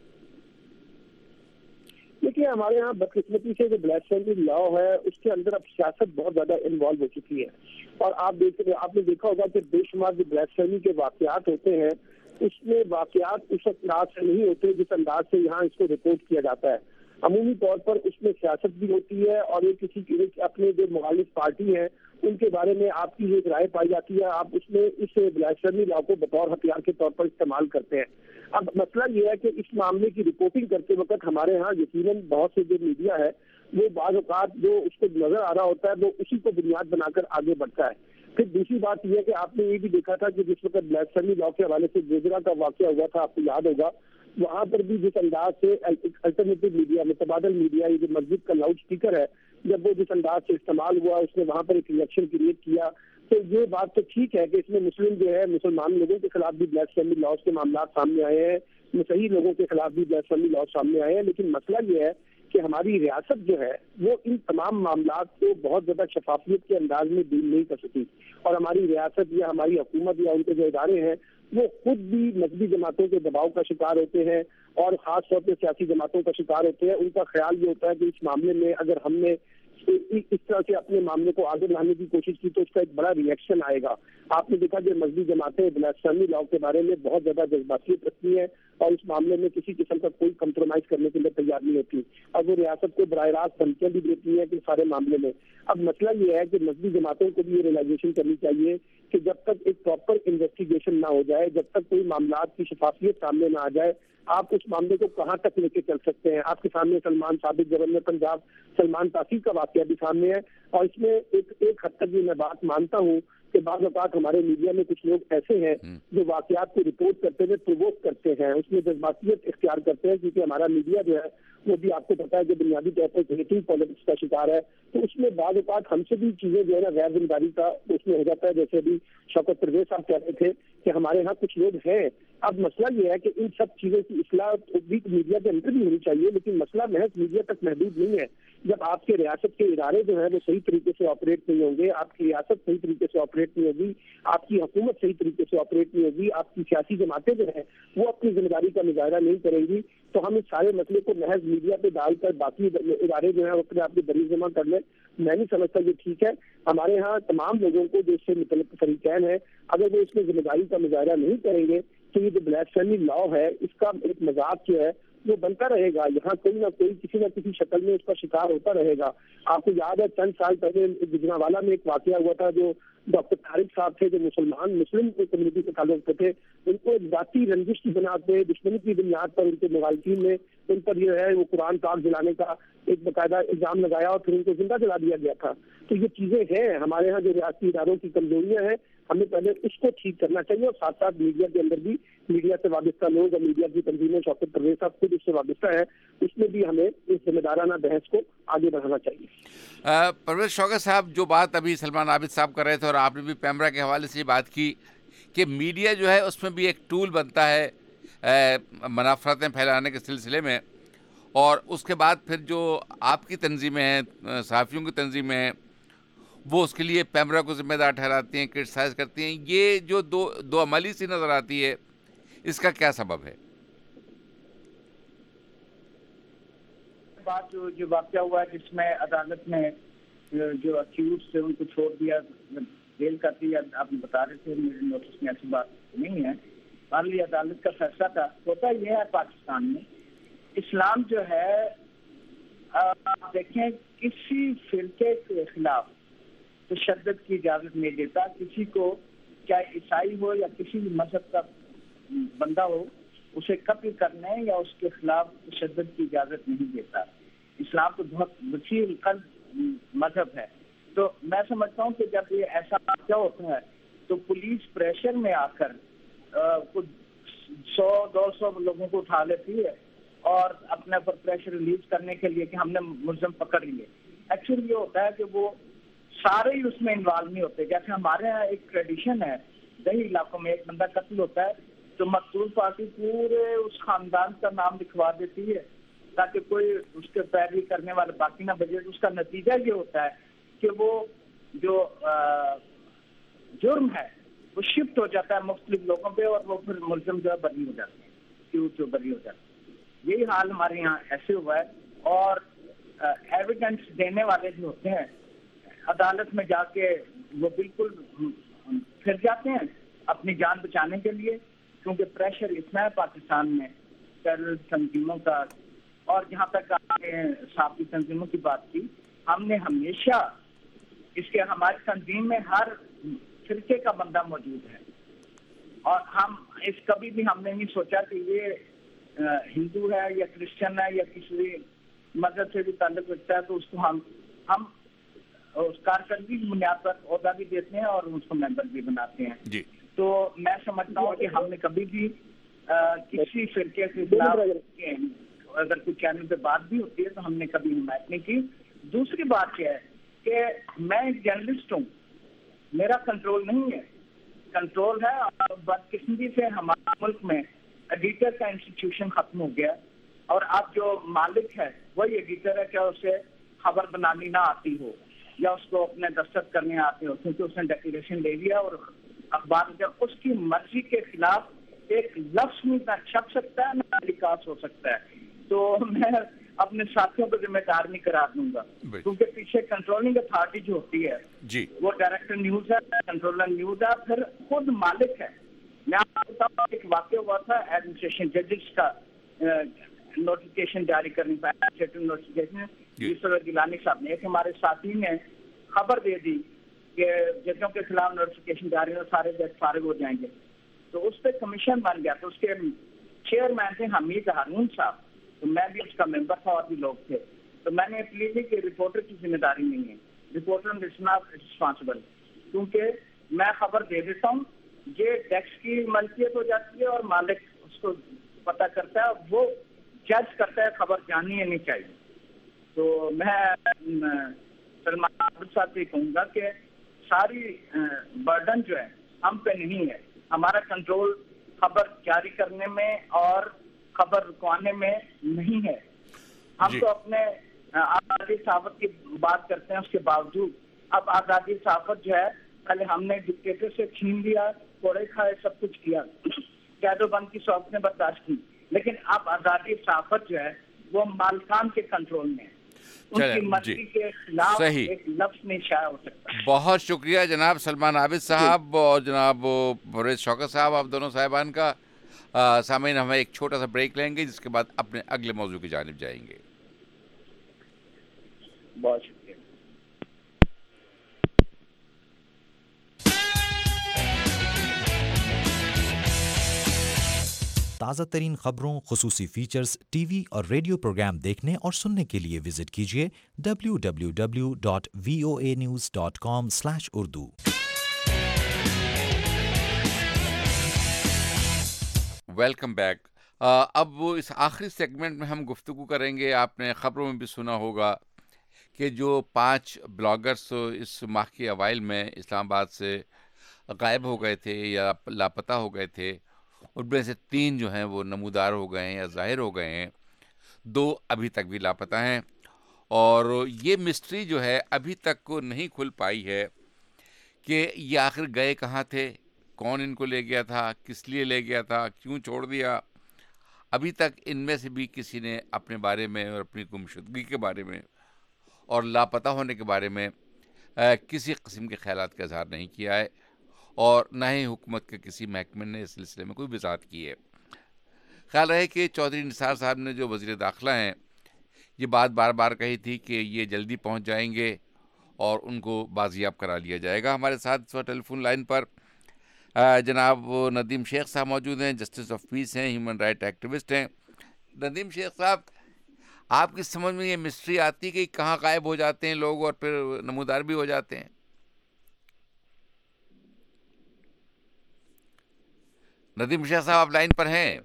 دیکھیے, ہمارے یہاں بدقسمتی سے جو بلاسفیمی لا ہے اس کے اندر اب سیاست بہت زیادہ انوالو ہو چکی ہے, اور آپ دیکھ آپ نے دیکھا ہوگا کہ بے شمار جو بلاسفیمی کے واقعات ہوتے ہیں اس میں واقعات اس انداز سے نہیں ہوتے جس انداز سے یہاں اس کو رپورٹ کیا جاتا ہے. عمومی طور پر اس میں سیاست بھی ہوتی ہے, اور یہ کسی اپنے جو مخالف پارٹی ہیں ان کے بارے میں آپ کی ایک رائے پائی جاتی ہے, آپ اس میں اس بلاسفیمی لا کو بطور ہتھیار کے طور پر استعمال کرتے ہیں. اب مسئلہ یہ ہے کہ اس معاملے کی رپورٹنگ کرتے وقت ہمارے ہاں یقیناً بہت سے جو میڈیا ہے وہ بعض اوقات جو اس کو نظر آ رہا ہوتا ہے وہ اسی کو بنیاد بنا کر آگے بڑھتا ہے. پھر دوسری بات یہ ہے کہ آپ نے یہ بھی دیکھا تھا کہ جس وقت بلاسفیمی لا کے حوالے سے گوجرا کا واقعہ ہوا تھا, آپ کو یاد ہوگا, وہاں پر بھی جس انداز سے الٹرنیٹو میڈیا, متبادل میڈیا, یہ جو مسجد کا لاؤڈ اسپیکر ہے, جب وہ جس انداز سے استعمال ہوا اس نے وہاں پر ایک ریئیکشن کریٹ کیا. تو یہ بات تو ٹھیک ہے کہ اس میں مسلم جو ہے مسلمان لوگوں کے خلاف بھی بلاسفیمی لاز کے معاملات سامنے آئے ہیں, مسیحی لوگوں کے خلاف بھی بلاسفیمی لاز سامنے آئے ہیں, لیکن مسئلہ یہ ہے کہ ہماری ریاست جو ہے وہ ان تمام معاملات کو بہت زیادہ شفافیت کے انداز میں ڈیل نہیں کر سکی, اور ہماری ریاست یا ہماری حکومت یا ان کے جو ادارے ہیں وہ خود بھی مذہبی جماعتوں کے دباؤ کا شکار ہوتے ہیں, اور خاص طور پہ سیاسی جماعتوں کا شکار ہوتے ہیں. ان کا خیال یہ ہوتا ہے کہ اس معاملے میں اگر ہم نے اس طرح سے اپنے معاملے کو آگے لانے کی کوشش کی تو اس کا ایک بڑا ریئیکشن آئے گا. آپ نے دیکھا کہ مذہبی جماعتیں بلاسفیمی لاء کے بارے میں بہت زیادہ جذباتیت رکھتی ہیں اور اس معاملے میں کسی قسم کا کوئی کمپرومائز کرنے کے لیے تیار نہیں ہوتی. اب وہ ریاست کو براہ راست دھمکیاں بھی دیتی ہیں کہ سارے معاملے میں. اب مسئلہ یہ ہے کہ مذہبی جماعتوں کو بھی یہ ریئلائزیشن کرنی چاہیے کہ جب تک ایک پراپر انویسٹیگیشن نہ ہو جائے, جب تک کوئی معاملات کی شفافیت سامنے نہ آ جائے, آپ اس معاملے کو کہاں تک لے کے چل سکتے ہیں. آپ کے سامنے سلمان سابق گورنر پنجاب سلمان تاثیر کا واقعہ بھی سامنے ہے, اور اس میں ایک ایک حد تک یہ میں بات مانتا ہوں کہ بعض اوقات ہمارے میڈیا میں کچھ لوگ ایسے ہیں جو واقعات کو رپورٹ کرتے ہوئے پرووک کرتے ہیں, اس میں جذباتیت اختیار کرتے ہیں, کیونکہ ہمارا میڈیا جو ہے وہ بھی آپ کو پتا ہے کہ بنیادی طور پر ہیٹنگ پالیٹکس کا شکار ہے. تو اس میں بعض اوقات ہم سے بھی چیزیں جو ہے نا غیر ذمہ داری کا اس میں ہو جاتا ہے, جیسے ابھی شوکت پرویز صاحب کہہ رہے تھے کہ ہمارے ہاں کچھ لوگ ہیں. اب مسئلہ یہ ہے کہ ان سب چیزوں کی اصلاح بھی میڈیا کے اندر بھی ہونی چاہیے, لیکن مسئلہ محض میڈیا تک محدود نہیں ہے. جب آپ کے ریاست کے ادارے جو ہیں وہ صحیح طریقے سے آپریٹ نہیں ہوں گے, آپ کی ریاست صحیح طریقے سے آپریٹ نہیں ہوگی, آپ کی حکومت صحیح طریقے سے آپریٹ نہیں ہوگی, آپ کی سیاسی جماعتیں جو ہیں وہ اپنی ذمہ داری کا مظاہرہ نہیں کریں گی, تو ہم اس سارے مسئلے کو محض میڈیا پہ ڈال کر باقی ادارے جو ہیں وہ اپنے آپ کے بری جمع کر لیں. میں نہیں سمجھتا یہ ٹھیک ہے. ہمارے ہاں تمام لوگوں کو جو اس سے متعلق فریقین ہیں اگر وہ اس میں ذمہ داری کا مظاہرہ نہیں کریں گے تو یہ جو بلاسفیمی لاء ہے اس کا ایک مذاق جو ہے وہ بنتا رہے گا. یہاں کوئی نہ کوئی کسی نہ کسی شکل میں اس کا شکار ہوتا رہے گا. آپ کو یاد ہے چند سال پہلے گجرانوالہ میں ایک واقعہ ہوا تھا, جو ڈاکٹر طارق صاحب تھے جو مسلمان مسلم کمیونٹی سے تعلق رکھتے تھے, ان کو ذاتی رنجش کی بنیاد پہ, دشمنی کی بنیاد پر ان کے مخالفین نے ان پر جو ہے وہ قرآن پاک جلانے کا ایک باقاعدہ الزام لگایا اور پھر ان کو زندہ جلا دیا گیا تھا. تو یہ چیزیں ہیں ہمارے یہاں جو ریاستی اداروں کی کمزوریاں ہیں, ہمیں پہلے اس کو ٹھیک کرنا چاہیے, اور ساتھ ساتھ میڈیا کے اندر بھی میڈیا سے وابستہ لوگ اور میڈیا کی تنظیمیں, شوکت پرویز صاحب خود اس سے وابستہ ہے, اس میں بھی ہمیں اس ذمہ دارانہ بحث کو آگے بڑھانا چاہیے. پرویز شوکت صاحب, جو بات ابھی سلمان عابد صاحب کر رہے تھے اور آپ نے بھی پیمرا کے حوالے سے یہ بات کی کہ میڈیا جو ہے اس میں بھی ایک ٹول بنتا ہے منافرتیں پھیلانے کے سلسلے میں, اور اس کے بعد پھر جو آپ کی تنظیمیں ہیں, صحافیوں کی تنظیمیں ہیں, وہ اس کے لیے پیمرا کو ذمہ دار ٹھہراتی ہیں, کرٹیسائز کرتی ہیں. یہ جو دو دو عملی سی نظر آتی ہے, اس کا کیا سبب ہے؟ بات جو جو واقعہ ہوا ہے جس میں عدالت نے جو اکیوز سے ان کو چھوڑ دیا, جیل کر دیا, آپ بتا رہے تھے میرے نوٹس میں ایسی بات نہیں ہے. پارلی عدالت کا فیصلہ تھا. ہوتا یہ ہے پاکستان میں اسلام جو ہے, آپ دیکھیں کسی فرقے کے خلاف تشدد کی اجازت نہیں دیتا. کسی کو چاہے عیسائی ہو یا کسی بھی مذہب کا بندہ ہو, اسے قتل کرنے یا اس کے خلاف تشدد کی اجازت نہیں دیتا. اسلام تو بہت وسیع القلب مذہب ہے. تو میں سمجھتا ہوں کہ جب یہ ایسا واقعہ ہوتا ہے تو پولیس پریشر میں آ کر کچھ سو دو سو لوگوں کو اٹھا لیتی ہے اور اپنے پر پریشر ریلیز کرنے کے لیے کہ ہم نے ملزم پکڑ لیے. ایکچولی یہ ہوتا ہے کہ وہ سارے ہی اس میں انوالو نہیں ہوتے. جیسے ہمارے یہاں ایک ٹریڈیشن ہے, دیہی علاقوں میں ایک بندہ قتل ہوتا ہے تو مقتول پارٹی پورے اس خاندان کا نام لکھوا دیتی ہے تاکہ کوئی اس کے پیروی کرنے والے باقی نہ بچے. اس کا نتیجہ یہ ہوتا ہے کہ وہ جو جرم ہے وہ شفٹ ہو جاتا ہے مختلف لوگوں پہ, اور وہ پھر ملزم جو ہے بری ہو جاتے ہیں, کیوں جو بری ہو جاتے ہیں. یہی حال ہمارے یہاں ایسے ہوا ہے. اور ایویڈنس دینے والے جو ہوتے ہیں عدالت میں جا کے وہ بالکل پھر جاتے ہیں اپنی جان بچانے کے لیے, کیونکہ پریشر اتنا ہے پاکستان میں ٹیررسٹ تنظیموں کا. اور جہاں تک آپ نے صحافی تنظیموں کی بات کی, ہم نے ہمیشہ اس کے ہماری تنظیم میں ہر فرقے کا بندہ موجود ہے, اور ہم اس کبھی بھی ہم نے نہیں سوچا کہ یہ ہندو ہے یا کرسچن ہے یا کسی مذہب سے بھی تعلق رکھتا ہے تو اس کو ہم ہم اس کارکردگی کی بنیاد پر عہدہ بھی دیتے ہیں اور اس کو ممبر بھی بناتے ہیں. جی. تو میں سمجھتا ہوں کہ ہم نے کبھی بھی کسی فرقے کے خلاف اگر کوئی چینل پہ بات بھی ہوتی ہے تو ہم نے کبھی حمایت نہیں کی. دوسری بات یہ ہے کہ میں ایک جرنلسٹ ہوں, میرا کنٹرول نہیں ہے. کنٹرول ہے اور بدقسمتی سے ہمارے ملک میں ایڈیٹر کا انسٹیٹیوشن ختم ہو گیا, اور اب جو مالک ہے وہی ایڈیٹر ہے, کیا اسے خبر بنانی نہ آتی ہو یا اس کو اپنے دستخط کرنے آتے ہو, کیونکہ اس نے ڈیکلیریشن لے لیا اور اخبار جب اس کی مرضی کے خلاف ایک لفظ نہیں نہ چھپ سکتا ہے نہ ٹیلی کاسٹ ہو سکتا ہے. تو میں اپنے ساتھیوں کو ذمہ دار نہیں قرار دوں گا، کیونکہ پیچھے کنٹرولنگ اتھارٹی جو ہوتی ہے جی وہ ڈائریکٹر نیوز ہے، کنٹرولر نیوز ہے، پھر خود مالک ہے. میں آپ کو بتاؤں ایک واقعہ ہوا تھا ایڈمنسٹریشن ججز کا نوٹیفکیشن جاری کرنے کا نوٹیفکیشن یوسف گیلانی صاحب نے، ایک ہمارے ساتھی نے خبر دے دی کہ ججوں کے خلاف نوٹیفکیشن جاری ہے، سارے جج فارغ ہو جائیں گے. تو اس پہ کمیشن بن گیا. تو اس کے چیئرمین تھے حمید ہارون صاحب، تو میں بھی اس کا ممبر تھا اور بھی لوگ تھے. تو میں نے اپیل کی کہ رپورٹر کی ذمہ داری نہیں ہے، رپورٹر از ناٹ رسپانسبل، کیونکہ میں خبر دے دیتا ہوں، یہ ٹیکس کی ملکیت ہو جاتی ہے اور مالک اس کو پتہ کرتا ہے، وہ جج کرتا ہے خبر جانی ہے نہیں چاہیے. تو میں سلمان عابد صاحب سے کہوں گا کہ ساری برڈن جو ہے ہم پہ نہیں ہے. ہمارا کنٹرول خبر جاری کرنے میں اور خبر رکوانے میں نہیں ہے. ہم تو اپنے آزادی صحافت کی بات کرتے ہیں، اس کے باوجود اب آزادی صحافت جو ہے پہلے ہم نے ڈکٹیٹر سے چھین لیا، کوڑے کھائے، سب کچھ کیا، قید و بند کی صحبتیں برداشت کی، لیکن اب آزادی صحافت جو ہے وہ مالکان کے کنٹرول میں ہے. ان کی مرضی کے خلاف ایک لفظ نہیں شائع ہو سکتا. بہت شکریہ جناب سلمان عابد صاحب اور جناب پرویز شوکت صاحب، آپ دونوں صاحبان کا. سامعین ہم ایک چھوٹا سا بریک لیں گے، جس کے بعد اپنے اگلے موضوع کی جانب جائیں گے. بہت شکریہ. تازہ ترین خبروں، خصوصی فیچرز، ٹی وی اور ریڈیو پروگرام دیکھنے اور سننے کے لیے وزٹ کیجیے W W W dot V O A news dot com slash Urdu. Welcome back. اب وہ اس آخری سیگمنٹ میں ہم گفتگو کریں گے. آپ نے خبروں میں بھی سنا ہوگا کہ جو پانچ بلاگرز اس ماہ کے اوائل میں اسلام آباد سے غائب ہو گئے تھے یا لاپتہ ہو گئے تھے، ان میں سے تین جو ہیں وہ نمودار ہو گئے ہیں یا ظاہر ہو گئے ہیں، دو ابھی تک بھی لاپتہ ہیں. اور یہ مسٹری جو ہے ابھی تک کو نہیں کھل پائی ہے کہ یہ آخر گئے کہاں تھے، کون ان کو لے گیا تھا، کس لیے لے گیا تھا، کیوں چھوڑ دیا. ابھی تک ان میں سے بھی کسی نے اپنے بارے میں اور اپنی گمشدگی کے بارے میں اور لاپتہ ہونے کے بارے میں کسی قسم کے خیالات کا اظہار نہیں کیا ہے، اور نہ ہی حکومت کے کسی محکمے نے اس سلسلے میں کوئی وضاحت کی ہے. خیال رہے کہ چودھری نثار صاحب نے جو وزیر داخلہ ہیں یہ بات بار بار کہی تھی کہ یہ جلدی پہنچ جائیں گے اور ان کو بازیاب کرا لیا جائے گا. ہمارے ساتھ اس وقت ٹیلی فون لائن پر جناب ندیم شیخ صاحب موجود ہیں، جسٹس آف پیس ہیں، ہیومن رائٹ ایکٹیوسٹ ہیں. ندیم شیخ صاحب، آپ کی سمجھ میں یہ مسٹری آتی کہ کہاں غائب ہو جاتے ہیں لوگ اور پھر نمودار بھی ہو جاتے ہیں؟ ندیم شیخ صاحب آپ لائن پر ہیں؟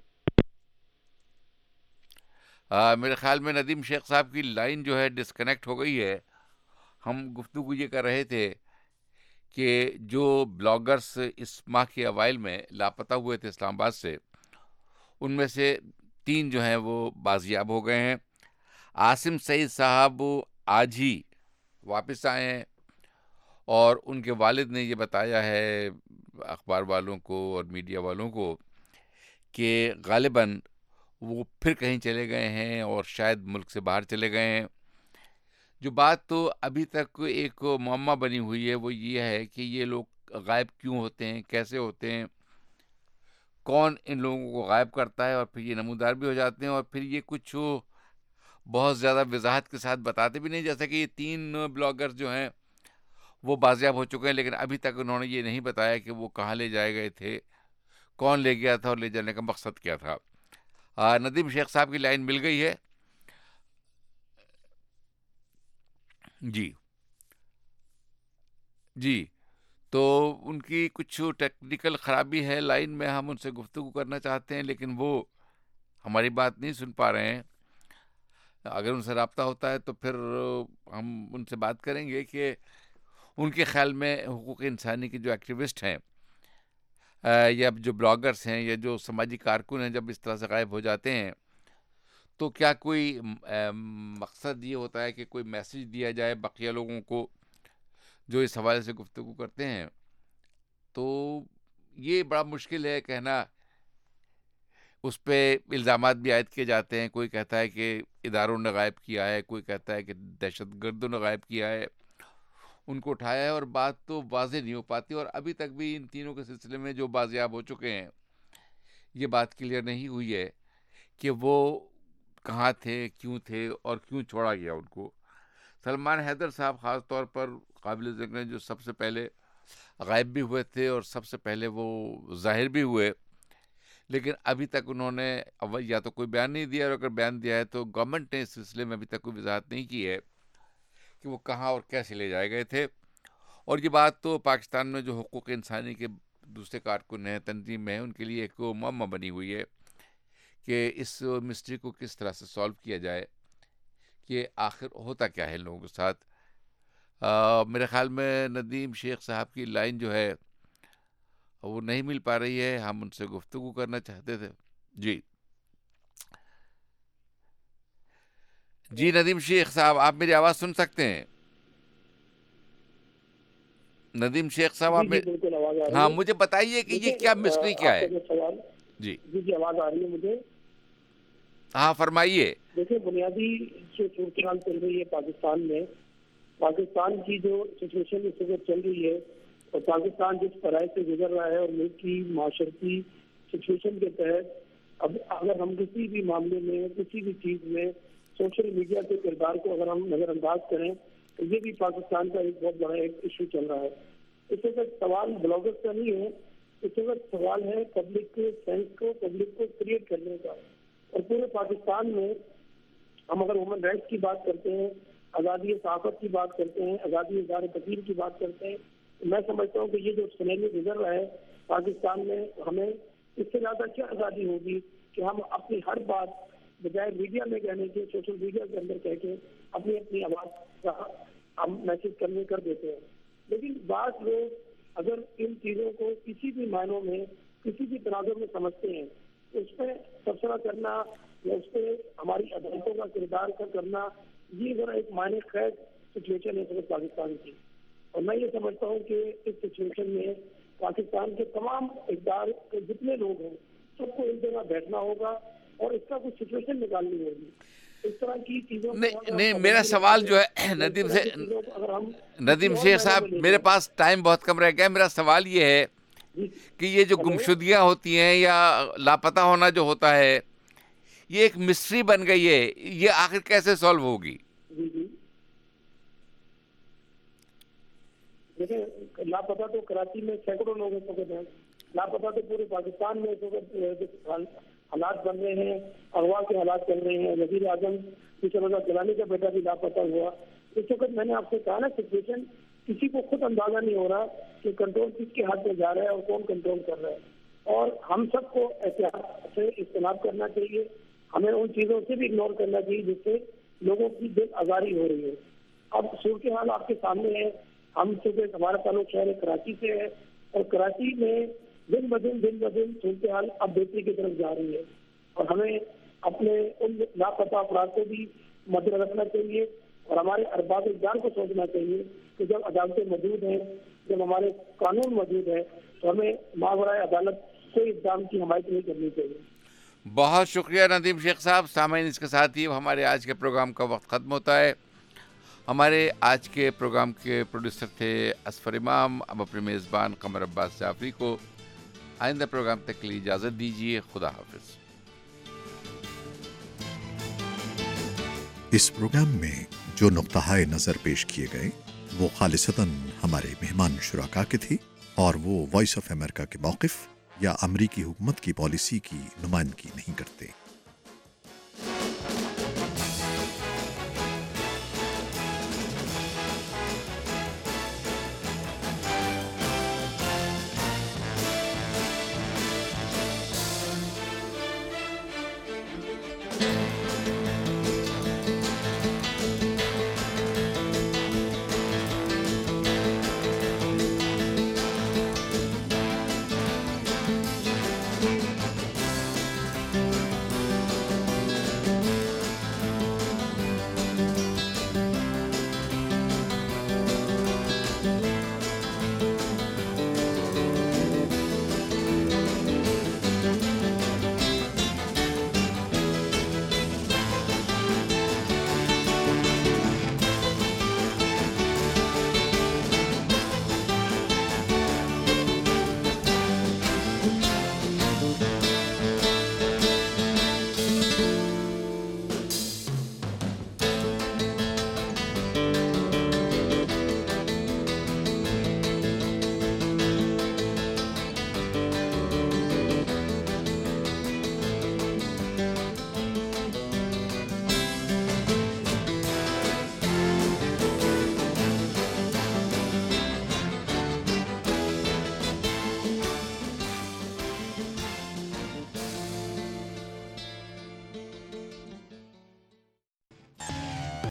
آ, میرے خیال میں ندیم شیخ صاحب کی لائن جو ہے ڈسکنیکٹ ہو گئی ہے. ہم گفتگو یہ کر رہے تھے کہ جو بلاگرز اس ماہ کے اوائل میں لاپتہ ہوئے تھے اسلام آباد سے، ان میں سے تین جو ہیں وہ بازیاب ہو گئے ہیں. عاصم سعید صاحب آج ہی واپس آئے ہیں اور ان کے والد نے یہ بتایا ہے اخبار والوں کو اور میڈیا والوں کو کہ غالباً وہ پھر کہیں چلے گئے ہیں اور شاید ملک سے باہر چلے گئے ہیں. جو بات تو ابھی تک ایک معمہ بنی ہوئی ہے وہ یہ ہے کہ یہ لوگ غائب کیوں ہوتے ہیں، کیسے ہوتے ہیں، کون ان لوگوں کو غائب کرتا ہے، اور پھر یہ نمودار بھی ہو جاتے ہیں، اور پھر یہ کچھ بہت زیادہ وضاحت کے ساتھ بتاتے بھی نہیں. جیسا کہ یہ تین بلاگر جو ہیں وہ بازیاب ہو چکے ہیں، لیکن ابھی تک انہوں نے یہ نہیں بتایا کہ وہ کہاں لے جائے گئے تھے، کون لے گیا تھا اور لے جانے کا مقصد کیا تھا. آ, ندیم شیخ صاحب کی لائن مل گئی ہے؟ جی جی تو ان کی کچھ ٹیکنیکل خرابی ہے لائن میں، ہم ان سے گفتگو کرنا چاہتے ہیں لیکن وہ ہماری بات نہیں سن پا رہے ہیں. اگر ان سے رابطہ ہوتا ہے تو پھر ہم ان سے بات کریں گے کہ ان کے خیال میں حقوق انسانی کے جو ایکٹیوسٹ ہیں یا جو بلاگرز ہیں یا جو سماجی کارکن ہیں، جب اس طرح سے غائب ہو جاتے ہیں تو کیا کوئی مقصد یہ ہوتا ہے کہ کوئی میسج دیا جائے بقیہ لوگوں کو جو اس حوالے سے گفتگو کرتے ہیں؟ تو یہ بڑا مشکل ہے کہنا. اس پہ الزامات بھی عائد کیے جاتے ہیں. کوئی کہتا ہے کہ اداروں نے غائب کیا ہے, کوئی کہتا ہے کہ دہشت گردوں نے غائب کیا ہے, ان کو اٹھایا ہے, اور بات تو واضح نہیں ہو پاتی. اور ابھی تک بھی ان تینوں کے سلسلے میں جو بازیاب ہو چکے ہیں, یہ بات کلیئر نہیں ہوئی ہے کہ وہ کہاں تھے, کیوں تھے, اور کیوں چھوڑا گیا ان کو. سلمان حیدر صاحب خاص طور پر قابل ذکر ہیں, جو سب سے پہلے غائب بھی ہوئے تھے اور سب سے پہلے وہ ظاہر بھی ہوئے, لیکن ابھی تک انہوں نے یا تو کوئی بیان نہیں دیا, اور اگر بیان دیا ہے تو گورنمنٹ نے اس سلسلے میں ابھی تک کوئی وضاحت نہیں کی ہے کہ وہ کہاں اور کیسے لے جائے گئے تھے. اور یہ بات تو پاکستان میں جو حقوق انسانی کے دوسرے کارکن ہیں, تنظیم ہیں, ان کے لیے ایک معمہ بنی ہوئی ہے کہ اس مسٹری کو کس طرح سے سالو کیا جائے, کہ آخر ہوتا کیا ہے لوگوں کے ساتھ. آ, میرے خیال میں ندیم شیخ صاحب کی لائن جو ہے وہ نہیں مل پا رہی ہے, ہم ان سے گفتگو کرنا چاہتے تھے. جی جی ندیم شیخ صاحب, آپ میری آواز سن سکتے ہیں؟ ندیم شیخ صاحب آپ, ہاں مجھے بتائیے کہ یہ کیا مسٹری کیا ہے. جی جی آواز آ رہی ہے مجھے؟ ہاں فرمائیے. دیکھیں, بنیادی جو صورتحال چل رہی ہے پاکستان میں, پاکستان کی جو سچویشن اس وقت چل رہی ہے, اور پاکستان جس پڑھائی سے گزر رہا ہے, اور ملک کی معاشرتی سچویشن کے تحت اب اگر ہم کسی بھی معاملے میں, کسی بھی چیز میں سوشل میڈیا کے کردار کو اگر ہم نظر انداز کریں تو یہ بھی پاکستان کا ایک بہت بڑا ایک ایشو چل رہا ہے. اس وقت سوال بلاگرز کا نہیں ہے, اس وقت سوال ہے پبلک کے سینس کو, پبلک کو کریٹ کرنے کا. اور پورے پاکستان میں ہم اگر ہیومن رائٹس کی بات کرتے ہیں, آزادی صحافت کی بات کرتے ہیں, آزادی اظہار تقریر کی بات کرتے ہیں, میں سمجھتا ہوں کہ یہ جو سینیریو گزر رہا ہے پاکستان میں, ہمیں اس سے زیادہ کیا آزادی ہوگی کہ ہم اپنی ہر بات بجائے میڈیا میں کہنے کے, سوشل میڈیا کے اندر کہہ کے اپنی اپنی آواز کا ہم میسج کرنے کر دیتے ہیں. لیکن بعض لوگ اگر ان چیزوں کو کسی بھی معنوں میں, کسی بھی تناظر میں سمجھتے ہیں, اس پہ تبصرہ کرنا یا اس پہ ہماری عدالتوں کا کردار کا کرنا, یہ ذرا ایک معنی خیر سچویشن ہے پاکستان کی. اور میں یہ سمجھتا ہوں کہ اس سچویشن میں پاکستان کے تمام اقدار کے جتنے لوگ ہیں سب کو ایک جگہ بیٹھنا ہوگا اور اس کا کچھ سچویشن نکالنی ہوگی. اس طرح کی چیزوں نہیں, میرا سوال جو ہے ندیم سے ندیم شیخ صاحب, میرے پاس ٹائم بہت کم رہ گیا. میرا سوال یہ ہے کہ یہ جو گمشدگیاں ہوتی ہیں یا لاپتہ ہونا جو ہوتا ہے, یہ ایک مسٹری بن گئی ہے, یہ آخر کیسے سالو ہوگی؟ جی جی دیکھیں, لاپتہ تو کراچی میں سینکڑوں لوگ اس وقت ہیں, لاپتہ تو پورے پاکستان میں اس وقت حالات بن رہے ہیں, اغوا کے حالات چل رہے ہیں. وزیر اعظم اللہ گیلانی کا بیٹا بھی لاپتہ ہوا. اس وقت میں نے آپ سے کہا نا, سچویشن کسی کو خود اندازہ نہیں ہو رہا کہ کنٹرول کس کے ہاتھ میں جا رہا ہے اور کون کنٹرول کر رہا ہے. اور ہم سب کو احتیاط سے اجتناب کرنا چاہیے, ہمیں ان چیزوں سے بھی اگنور کرنا چاہیے جس سے لوگوں کی دل آزاری ہو رہی ہے. اب صورتحال آپ کے سامنے ہے, ہم چونکہ ہمارا تعلق شہر کراچی سے ہے, اور کراچی میں دن بدن دن بدن صورتحال اب بہتری کی طرف جا رہی ہے, اور ہمیں اپنے ان لاپتہ افراد کو بھی مد رکھنا چاہیے, اور ہمارے ارباب اقدار کو سوچنا چاہیے کہ جب عدالتیں موجود ہیں, جب ہمارے قانون موجود ہے, تو ہمیں ماورائے عدالت کوئی اقدام کی حمایت نہیں کرنی چاہیے. بہت شکریہ ندیم شیخ صاحب. سامعین, اس کے ساتھ ہی ہمارے آج کے پروگرام کا وقت ختم ہوتا ہے. ہمارے آج کے پروگرام کے پروڈیوسر تھے اسفر امام. اب اپنے میزبان قمر عباس جعفری کو آئندہ پروگرام تک کے لیے اجازت دیجیے. خدا حافظ. اس پروگرام میں جو نقطہ نظر پیش کیے گئے وہ خالصتاً ہمارے مہمان شرکا کے تھے, اور وہ وائس آف امریکہ کے موقف یا امریکی حکومت کی پالیسی کی نمائندگی نہیں کرتے.